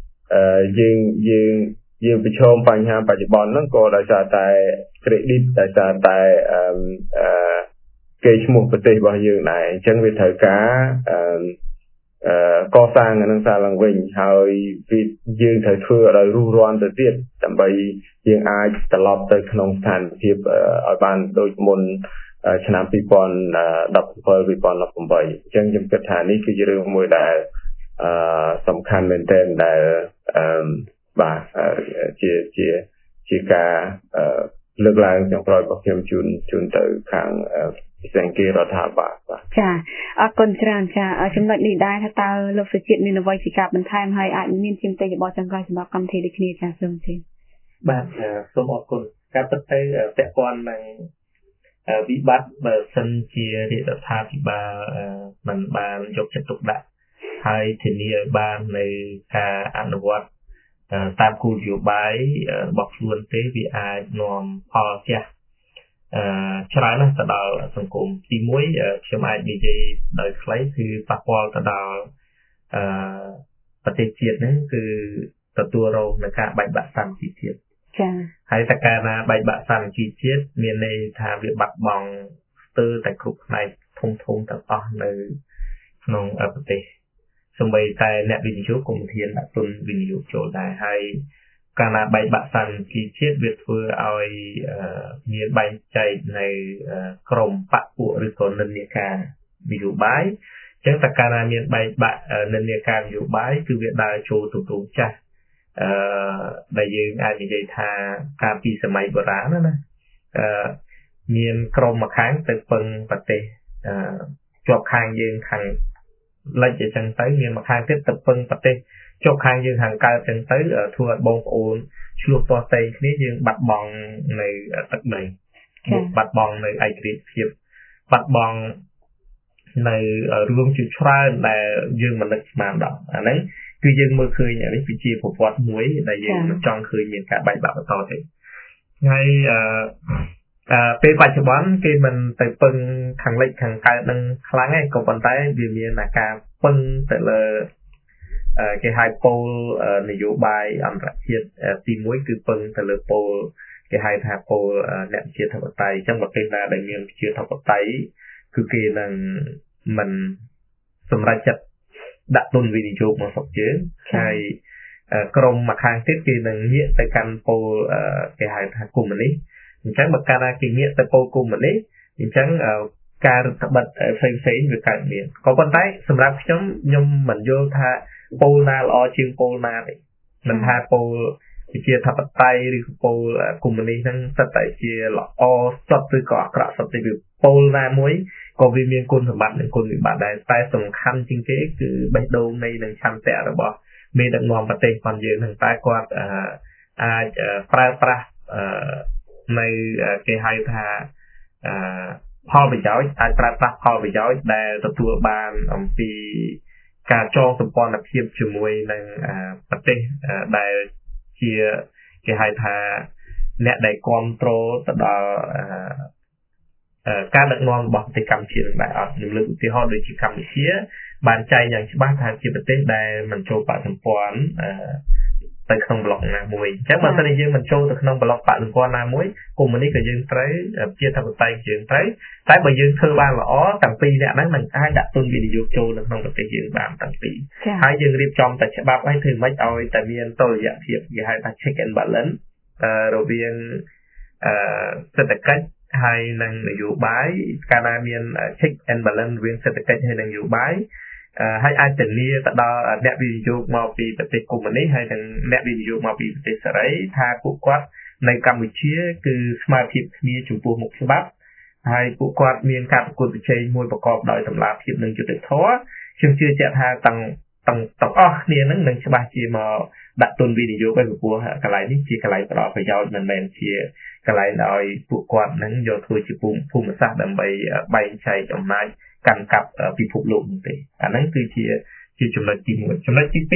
យើងប្រឈមបញ្ហាបច្ចុប្បន្នហ្នឹងក៏ដោយសារតែ credit ដោយសារតែកេរ្តិ៍ឈ្មោះប្រទេសរបស់យើងដែរអញ្ចឹងវាត្រូវការកសាងនឹងសារឡើងវិញហើយយើងត្រូវធ្វើឲ្យរុះរាន់ទៅទៀតដើម្បីយើងអាចត្រឡប់ទៅក្នុងស្ថានភាពឲ្យបានដូចមុនឆ្នាំ2017 2018អញ្ចឹងខ្ញុំគិតថានេះគឺជារឿងមួយដែលសំខាន់មែនទែនដែលបាទជាការលើកឡើងចុងក្រោយរបស់ខ្ញុំជូនទៅខាងពិសេសគេរដ្ឋាភិបាលបាទចាអរគុណច្រើនចាចំណុចនេះដែរថាតើលោកសុជាតិមានអ្វីជាការបន្ថែមហើយអាចមានជាមតិយោបល់ចុងក្រោយសម្រាប់កម្មវិធីដូចគ្នាចាសូមជឿបាទសូមអរគុណការពិតទៅពាក់ព័ន្ធនឹងវិបត្តិបើសិនជារដ្ឋាភិបាលមិនបានយកចិត្តទុកដាក់ហើយធានាឲ្យបាននៅការអនុវត្តតាមគោលនយោបាយរបស់ខ្លួនទេវាអាចនាំផលជះច្រើនណាស់ទៅដល់សង្គមទី1ខ្ញុំអាចនិយាយដោយខ្លីគឺប៉ះពាល់ទៅដល់ប្រទេសជាតិហ្នឹងគឺទទួលរងនឹងការបែកបាក់សាមគ្គីភាពចា៎ហើយតែកាលណាបែកបាក់សាមគ្គីជាតិមានន័យថាវាបាត់បង់ស្ទើរតែគ្រប់ផ្នែកធំទាំងអស់នៅក្នុងប្រទេសសម្បីតែអ្នកវិនិយោគក៏មិនហ៊ានដាក់ទុនវិនិយោគចូលដែរហើយកាលណាបែកបាក់សាមគ្គីជាតិវាធ្វើឲ្យមានបែងចែកនៅក្រមបកពួកឬក៏និន្នាការនយោបាយអញ្ចឹងតែកាលណាមានបែកបាក់និន្នាការនយោបាយគឺវាដើរចូលទទូចាស់ដែលយើងអាចនិយាយថាកាលពីសម័យបុរាណណាមានក្រមមួយខាងទៅពឹងប្រទេសជាប់ខាងយើងខាងលិចអញ្ចឹងទៅមានមួយខាងទៀតទៅពឹងប្រទេសជាប់ខាងយើងខាងកើតអញ្ចឹងទៅធ្វើឲ្យបងប្អូនឆ្លោះទាស់តែងគ្នាយើងបាត់បង់នៅទឹកដីបាត់បង់នៅឯករាជ្យភាពបាត់បង់នៅរឿងជាច្រើនដែលយើងមិននឹកស្មានដល់អាហ្នឹងគឺយើងមើលឃើញនេះគឺជាប្រវត្តិមួយដែលយើងមិនចង់ឃើញមានការបែកបាក់បន្តទេហើយពេលបច្ចុប្បន្នគេមិនទៅពឹងខាងលិចខាងកើតនឹងខ្លាំងទេក៏ប៉ុន្តែវាមានការពឹងទៅលើគេហៅពូលនយោបាយអន្តរជាតិទី1គឺពឹងទៅលើពូលគេហៅថាពូលអ្នកជាធិបតេយ្យអញ្ចឹងប្រទេសណាដែលមានជាធិបតេយ្យគឺគេនឹងមិនសម្រេចចិត្តដាក់ទុនវិនិយោគមកស្រុកយើងហើយក្រមមួយខាងទៀតគេនឹងងាកទៅកាន់ពូលគេហៅថាកុម្មុយនីសអញ្ចឹងបើកាលណាគេងាកទៅពូលកុម្មុយនីសអញ្ចឹងការរដ្ឋបិទផ្សេងៗវាកើតមានក៏ប៉ុន្តែសម្រាប់ខ្ញុំមិនយល់ថាពូលណាល្អជាងពូលណាទេមិនថាពូលជាធិបតេយ្យឬពូលកុម្មុយនីសហ្នឹងសិតតែជាល្អសុទ្ធឬក៏អាក្រក់សុទ្ធទេវាពូលណាមួយក៏វាមានគុណសម្បត្តិនិងគុណវិបត្តិដែរតែសំខាន់ជាងគេគឺបេះដូងនៃនឹងឆន្ទៈរបស់មេដឹកនាំប្រទេសផងយើងហ្នឹងតែគាត់អាចប្រើប្រាស់នៅគេហៅថាផលប្រយោជន៍អាចប្រើប្រាស់ផលប្រយោជន៍ដែលទទួលបានអំពីការចងសម្ព័ន្ធភាពជាមួយនឹងប្រទេសដែលជាគេហៅថាអ្នកដែលគ្រប់គ្រងទៅដល់ការដឹកនាំរបស់ប្រទេសកម្ពុជានឹងដែរអត់ខ្ញុំលើកឧទាហរណ៍ដូចជាកម្ពុជាបានចែងយ៉ាងច្បាស់ថាជាប្រទេសដែលមិនចូលបកសម្ព័ន្ធទៅក្នុងប្លុកណាមួយអញ្ចឹងបើសិនជាយើងមិនចូលទៅក្នុងប្លុកបកសម្ព័ន្ធណាមួយកុម្មុយនីសក៏យើងត្រូវជាធិបតេយ្យយើងត្រូវតែបើយើងធ្វើបានល្អទាំងពីរអ្នកហ្នឹងនឹងអាចដាក់ទុនវិនិយោគចូលនៅក្នុងប្រទេសយើងបានទាំងពីរហើយយើងរៀបចំតែច្បាប់ឲ្យធ្វើម៉េចឲ្យតែមានតុល្យភាពគេហៅថា check and balance រវាងសេដ្ឋកិច្ចហើយនិងនយោបាយកាលណាមាន check and balance រវាងសេដ្ឋកិច្ចហើយនិងនយោបាយហើយអាចធានាទៅដល់អ្នកវិនិយោគមកពីប្រទេសកុម្មុយនីសហើយនិងអ្នកវិនិយោគមកពីប្រទេសសេរីថាពួកគាត់នៅកម្ពុជាគឺស្មើភាពគ្នាចំពោះមុខច្បាប់ហើយពួកគាត់មានការប្រកួតប្រជែងមួយប្រកបដោយតម្លាភាពនិងយុត្តិធម៌ខ្ញុំជឿជាក់ថាទាំងអស់គ្នានឹងច្បាស់ជាមកដាក់ទុនវិនិយោគឲ្យព្រោះកន្លែងនេះជាកន្លែងផ្ដល់ប្រយោជន៍មិនមែនជាកន្លែងឲ្យពួកគាត់នឹងយកធ្វើជាភូមិសាស្ត្រដើម្បីបែងចែកអំណាចកាន់កាប់ពិភពលោកនោះទេអាហ្នឹងគឺជាចំណុចទី1ចំណុចទី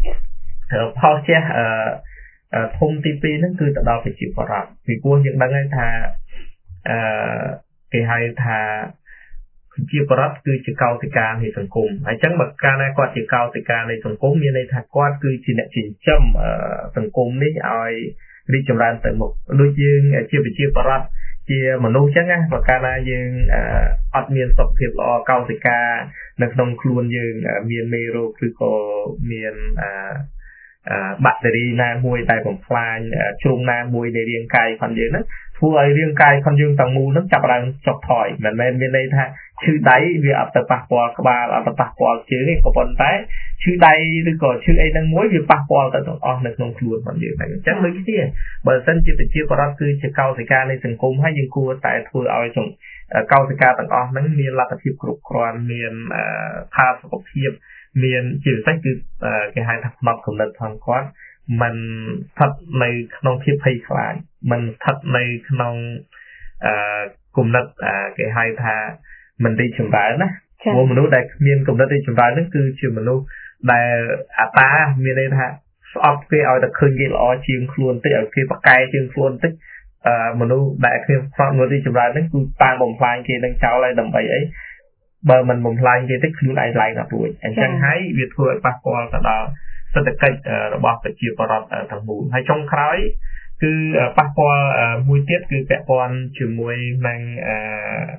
2ផលជះធំទី2ហ្នឹងគឺទៅដល់ប្រជាពលរដ្ឋពីព្រោះយើងដឹងហើយថាគេហៅថាប្រជាពលរដ្ឋគឺជាកោសិកានៃសង្គមហើយអញ្ចឹងបើកាលណាគាត់ជាកោសិកានៃសង្គមមានន័យថាគាត់គឺជាអ្នកចិញ្ចឹមសង្គមនេះឲ្យរីកចម្រើនទៅមុខដូចយើងជាប្រជាពលរដ្ឋជាមនុស្សអញ្ចឹងណាបើកាលណាយើងអត់មានសុខភាពល្អកោសិកានៅក្នុងខ្លួនយើងមានមេរោគឬក៏មានបាក់តេរីណាមួយដែលបំផ្លាញជ្រុងណាមួយនៃរាងកាយរបស់យើងហ្នឹងធ្វើឲ្យរាងកាយរបស់យើងទាំងមូលហ្នឹងចាប់ផ្ដើមចុះថយមិនមែនមានន័យថាឈឺដៃវាអត់ទៅប៉ះពាល់ក្បាលអត់ទៅប៉ះពាល់ជើងទេក៏ប៉ុន្តែឈឺដៃឬក៏ឈឺអីហ្នឹងមួយវាប៉ះពាល់ទៅទាំងអស់នៅក្នុងខ្លួនរបស់យើងហ្នឹងអញ្ចឹងដូចគ្នាបើមិនជាប្រជាពលរដ្ឋគឺជាកោសិកានៃសង្គមហើយយើងគួរតែធ្វើឲ្យកោសិកាទាំងអស់ហ្នឹងមានលទ្ធភាពគ្រប់គ្រាន់មានផាសុកភាពមានជាពិសេសគឺគេហៅថាផ្នត់គំនិតផងគាត់มันស្ថិតនៅក្នុងភាពភ័យខ្លាចมันស្ថិតនៅក្នុងគំនិតគេហៅថាមិនរីកចម្រើនណាព្រោះមនុស្សដែលគ្មានគំនិតរីកចម្រើនហ្នឹងគឺជាមនុស្សដែលអត្តាមានន័យថាស្អប់គេឲ្យតែឃើញគេល្អជាងខ្លួនតិចឲ្យគេប្រកែកជាងខ្លួនតិចមនុស្សដែលគ្មានផ្នត់រីកចម្រើនហ្នឹងគឺតាមបំផ្លាញគេនឹងចោលហើយដើម្បីអីបើមិនបំផ្លាញគេតិចខ្លួនឯងឡើងដល់រួចអញ្ចឹងហើយវាធ្វើឲ្យប៉ះពាល់ទៅដល់សេដ្ឋកិច្ចរបស់ប្រជាពលរដ្ឋទាំងមូលហើយចុងក្រោយគឺប៉ះពាល់មួយទៀតគឺពាក់ព័ន្ធជាមួយនឹង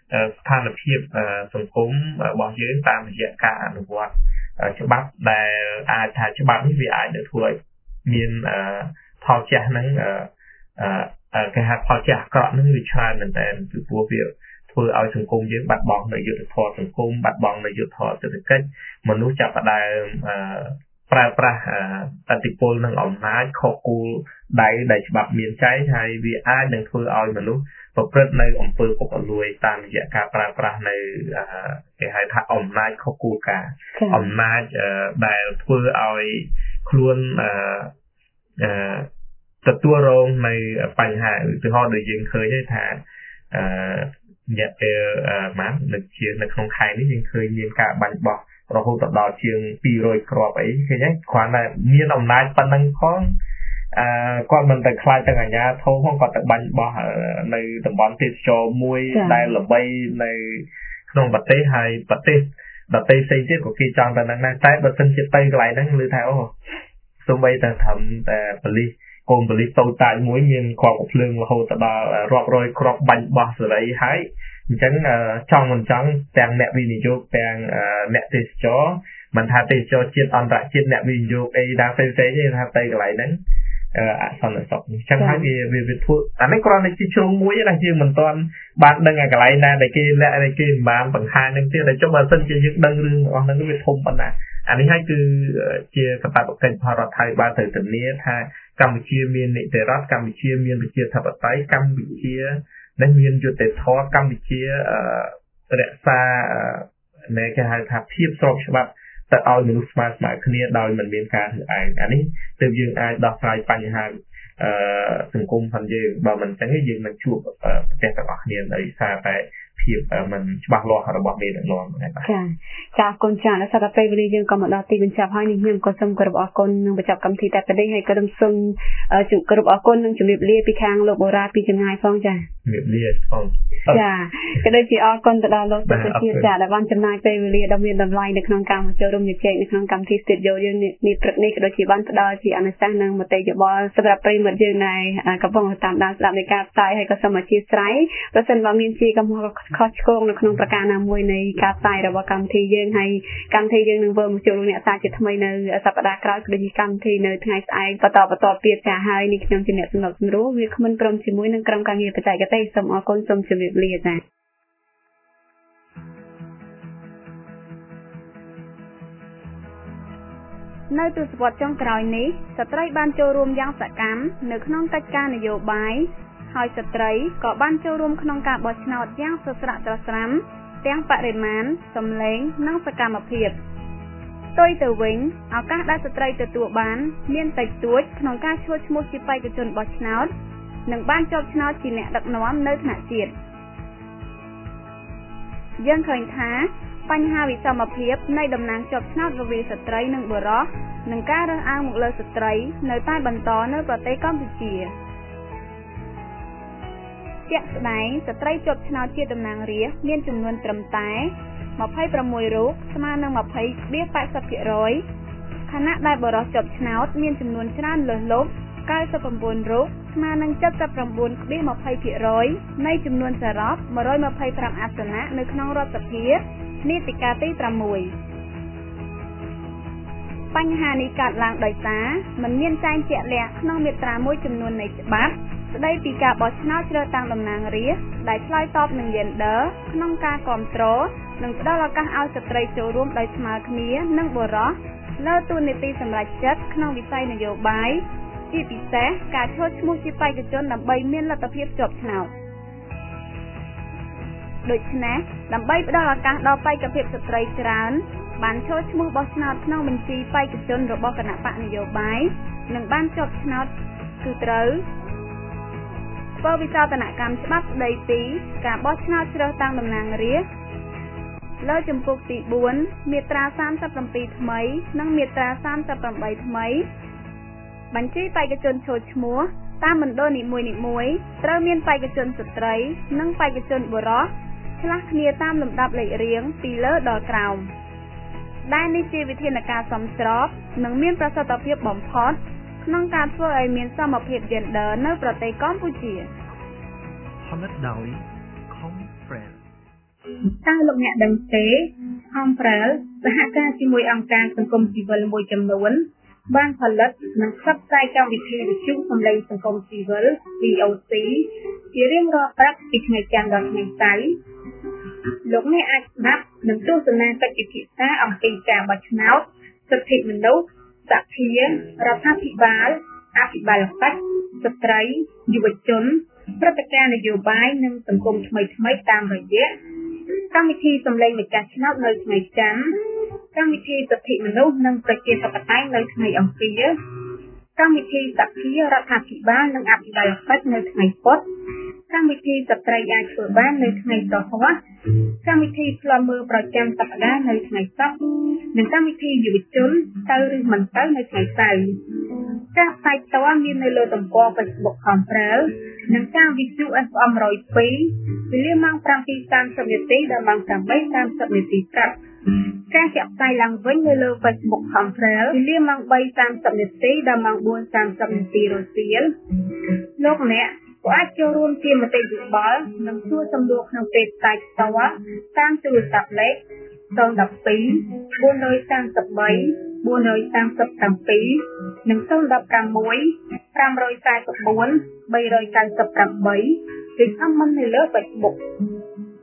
ស្ថានភាពសង្គមរបស់យើងតាមរយៈការអនុវត្តច្បាប់ដែលអាចថាច្បាប់នេះវាអាចនឹងធ្វើឲ្យមានផលជះនឹងគេហៅផលជះអាក្រក់នឹងវាច្រើនមែនតើពីព្រោះវាធ្វើឲ្យសង្គមយើងបាត់បង់នូវយុត្តិធម៌សង្គមបាត់បង់នូវយុត្តិធម៌សេដ្ឋកិច្ចមនុស្សចាប់ផ្ដើមប្រើប្រាស់អធិពលនិងអំណាចខុសគោលដៅដែលច្បាប់មានចែងហើយវាអាចនឹងធ្វើឲ្យមនុស្សប្រព្រឹត្តនៅអំពើពុករលួយតាមរយៈការប្រើប្រាស់នៅគេហៅថាអំណាចខុសគោលការណ៍អំណាចដែលធ្វើឲ្យខ្លួនទទួលរងនៅបញ្ហាឧទាហរណ៍ដូចយើងឃើញថារយៈពេលនៅក្នុងខែនេះយើងឃើញមានការបាញ់បោះរហូតដល់ជាង200គ្រាប់អីឃើញទេគ្រាន់តែមានអំណាចប៉ុណ្ណឹងផងគាត់មិនតែខ្លាចទាំងអាជ្ញាធរផងគាត់ទៅបាញ់បោះនៅតំបន់ទេសចរមួយដែលល្បីនៅក្នុងប្រទេសហើយប្រទេសដទៃផ្សេងទៀតក៏គេចង់ទៅនឹងដែរតែបើសិនជាទៅកន្លែងហ្នឹងឮថាអូសូម្បីតែត្រឹមតែប៉ូលីសកូនប៉ូលីសតូចតាចមួយមានគ្រាប់ភ្លើងរហូតដល់រាប់រយគ្រាប់បាញ់បោះសេរីហើយអញ្ចឹងចង់មិនចង់ទាំងអ្នកវិនិយោគទាំងអ្នកទេសចរមិនថាទេសចរជាតិអន្តរជាតិអ្នកវិនិយោគអីដែរផ្សេងៗទេថាទៅកន្លែងហ្នឹងអសន្តិសុខអញ្ចឹងហើយវាធ្វើអានេះគ្រាន់តែជាជ្រុងមួយដែលយើងមិនទាន់បានដឹងកន្លែងណាដែលគេលាក់ដែលគេមិនបានបង្ហាញនឹងទៀតតែចុះបើសិនជាយើងដឹងរឿងរបស់ហ្នឹងវាធំប៉ុណ្ណាអានេះហើយគឺជាកាតព្វកិច្ចរបស់រដ្ឋាភិបាលត្រូវធានាថាកម្ពុជាមាននីតិរដ្ឋកម្ពុជាមានប្រជាធិបតេយ្យកម្ពុជានឹងមានយុត្តិធម៌កម្ពុជារក្សាគេហៅថាភាពស្របច្បាប់ទៅឲ្យមនុស្សស្មើគ្នាដោយមិនមានការរើសអើងអានេះទើបយើងអាចដោះស្រាយបញ្ហាសង្គមផងយើងបើមិនអញ្ចឹងយើងនឹងជួបប្រទេសទាំងអស់គ្នាដោយសារតែភាពមិនច្បាស់លាស់របស់មេដឹកនាំហ្នឹងបាទចាអរគុណចាដល់សកម្មពេលវេលាយើងក៏មកដល់ទីបញ្ចប់ហើយនេះខ្ញុំក៏សូមគោរពអរគុណនឹងបញ្ចប់កម្មវិធីតែប៉ុណ្្នេះហើយក៏សូមគោរពអរគុណនឹងជម្រាបលាពីខាងលោកបូរ៉ាពីចម្ងាយផងចាជម្រាបលាផងចាក៏ដូចជាអរគុណទៅដល់លោកសុជាចាដែលបានចំណាយពេលវេលាដ៏មានតម្លៃនៅក្នុងការមកចូលរួមជជែកនៅក្នុងកម្មវិធី Studio យើងនេះព្រឹកនេះក៏ដូចជាបានផ្ដល់ជាអនុសាសន៍និងមតិយោបល់សម្រាប់ប្រិយមិត្តយើងដែលកំពុងតាមដានស្ដាប់នៃការផ្សាយហើយក៏សូមអធិស្ឋានប្រសិនបើមានជាកំហុសខុសឆ្គងនៅក្នុងប្រការណាមួយនៃការផ្សាយរបស់កម្មវិធីយើងហើយកម្មវិធីយើងនឹងធ្វើមកជួបលោកអ្នកសាជាថ្មីនៅសប្តាហ៍ក្រោយក៏ដូចជាកម្មវិធីនៅថ្ងៃស្អែកបន្តទៀតចាហើយនេះខ្ញុំជាអ្នកសម្របសម្រួលវាគ្មិនព្រមជាមួយនឹងក្រុមការងារបច្ចេកទេសសូមអរគុណសូមជម្រាបលាចានៅទសវត្សរ៍ចុងក្រោយនេះស្ត្រីបានចូលរួមយ៉ាងសកម្មនៅក្នុងកិច្ចការនយោបាយហើយស្ត្រីក៏បានចូលរួមក្នុងការបោះឆ្នោតយ៉ាងស្រស់ស្រាក់ស្រស់ស្រាំទាំងបរិមាណសម្លេងនិងសកម្មភាពផ្ទុយទៅវិញឱកាសដែលស្ត្រីទទួលបានមានតិចតួចក្នុងការឈរឈ្មោះជាបេក្ខជនបោះឆ្នោតនិងបានជាប់ឆ្នោតជាអ្នកដឹកនាំនៅថ្នាក់ជាតិយើងឃើញថាបញ្ហាវិសមភាពនៃតំណែងជាប់ឆ្នោតរវាងស្ត្រីនិងបុរសនិងការរើសអើងមកលើស្ត្រីនៅតែបន្តនៅប្រទេសកម្ពុជាជាក់ស្ដែងស្ត្រីជាប់ឆ្នោតជាតំណាងរាស្ត្រមានចំនួនត្រឹមតែ26រូបស្មើនឹង 20.80% ខណៈដែលបុរសជាប់ឆ្នោតមានចំនួនច្រើនលើសលប់99រូបស្មើនឹង 79.20% នៃចំនួនសរុប125អាសនៈនៅក្នុងរដ្ឋសភានីតិកាលទី6បញ្ហានេះកើតឡើងដោយសារមិនមានចែងជាក់លាក់ក្នុងមាត្រាមួយចំនួននៃច្បាប់ស្ដីពីការបោះឆ្នោតជ្រើសតាំងតំណាងរាស្ត្រដែលឆ្លើយតបនឹង gender ក្នុងការគាំទ្រនិងផ្ដល់ឱកាសឲ្យស្ត្រីចូលរួមដោយស្មើគ្នានឹងបុរសលើតួនាទីសម្រេចចិត្តក្នុងវិស័យនយោបាយជាពិសេសការឈរឈ្មោះជាបេក្ខជនដើម្បីមានលទ្ធភាពជាប់ឆ្នោតដូច្នេះដើម្បីផ្ដល់ឱកាសដល់បេក្ខភាពស្ត្រីច្រើនបានឈរឈ្មោះបោះឆ្នោតក្នុងបញ្ជីបេក្ខជនរបស់គណៈបកនយោបាយនិងបានជាប់ឆ្នោតគឺត្រូវធ្វើវិសោធនកម្មច្បាប់ស្ដីពីការបោះឆ្នោតជ្រើសតាំងតំណាងរាស្ត្រលើជំពូកទី4មាត្រា37ថ្មីនិងមាត្រា38ថ្មីបញ្ជីបេក្ខជនចូលឈ្មោះតាមមណ្ឌលនីមួយៗត្រូវមានបេក្ខជនស្ត្រីនិងបេក្ខជនបុរសឆ្លាស់គ្នាតាមលំដាប់លេខរៀងពីលើដល់ក្រោមដែលនេះជាវិធានការសមស្របនិងមានប្រសិទ្ធភាពបំផុតក្នុងការធ្វើឲ្យមានសមភាព gender នៅប្រទេសកម្ពុជាផលិតដោយ Conference តើលោកអ្នកដឹងទេUmbrel សហការជាមួយអង្គការសង្គមស៊ីវិលមួយចំនួនបានផលិតនិងផ្សព្វផ្សាយកម្មវិធីវិទ្យុសម្លេងសង្គមស៊ីវិល VOC ជារៀងរាល់ព្រឹកពីថ្ងៃច័ន្ទដល់ថ្ងៃសៅរ៍លោកអ្នកអាចស្ដាប់និងទស្សនាកិច្ចពិភាក្សាអំពីការបោះឆ្នោតសិទ្ធិមនុស្សសភារដ្ឋាភិបាលអភិបាលកិច្ចស្ត្រីយុវជនព្រឹត្តិការណ៍នយោបាយនិងសង្គមថ្មីៗតាមរយៈកម្មវិធីសម្លេងម្ចាស់ឆ្នោតនៅថ្ងៃច័ន្ទកម្មវិធីសិទ្ធិមនុស្សនិងប្រជាធិបតេយ្យនៅថ្ងៃអង្គារកម្មវិធីសភារដ្ឋាភិបាលនិងអភិបាលកិច្ចនៅថ្ងៃពុធកម្មវិធីស្ត្រីអាចធ្វើបាននៅថ្ងៃប្រហ័សកម្មវិធីផ្លំមើលប្រចាំសប្តាហ៍នៅថ្ងៃសុក្រនិងកម្មវិធីយុវជនទៅឬមិនទៅនៅថ្ងៃសៅរ៍ការផ្សាយផ្ទាល់មាននៅលើទំព័រ Facebook Umbrel និងការវិទ្យុ FM 102វេលាម៉ោង 7:30 នាទីដល់ម៉ោង 8:30 នាទីព្រឹកការចាក់ផ្សាយឡើងវិញនៅលើ Facebook Umbrel វេលាម៉ោង 3:30 នាទីដល់ម៉ោង 4:30 នាទីរសៀលលោកអ្នកក៏អាចចូលរួមជាមតិយោបល់និងសួរសំណួរក្នុងពេលផ្សាយផ្ទាល់តាមទូរស័ព្ទលេខ012 433 437 និង016 544 398 ឬខមមិននៅលើ Facebook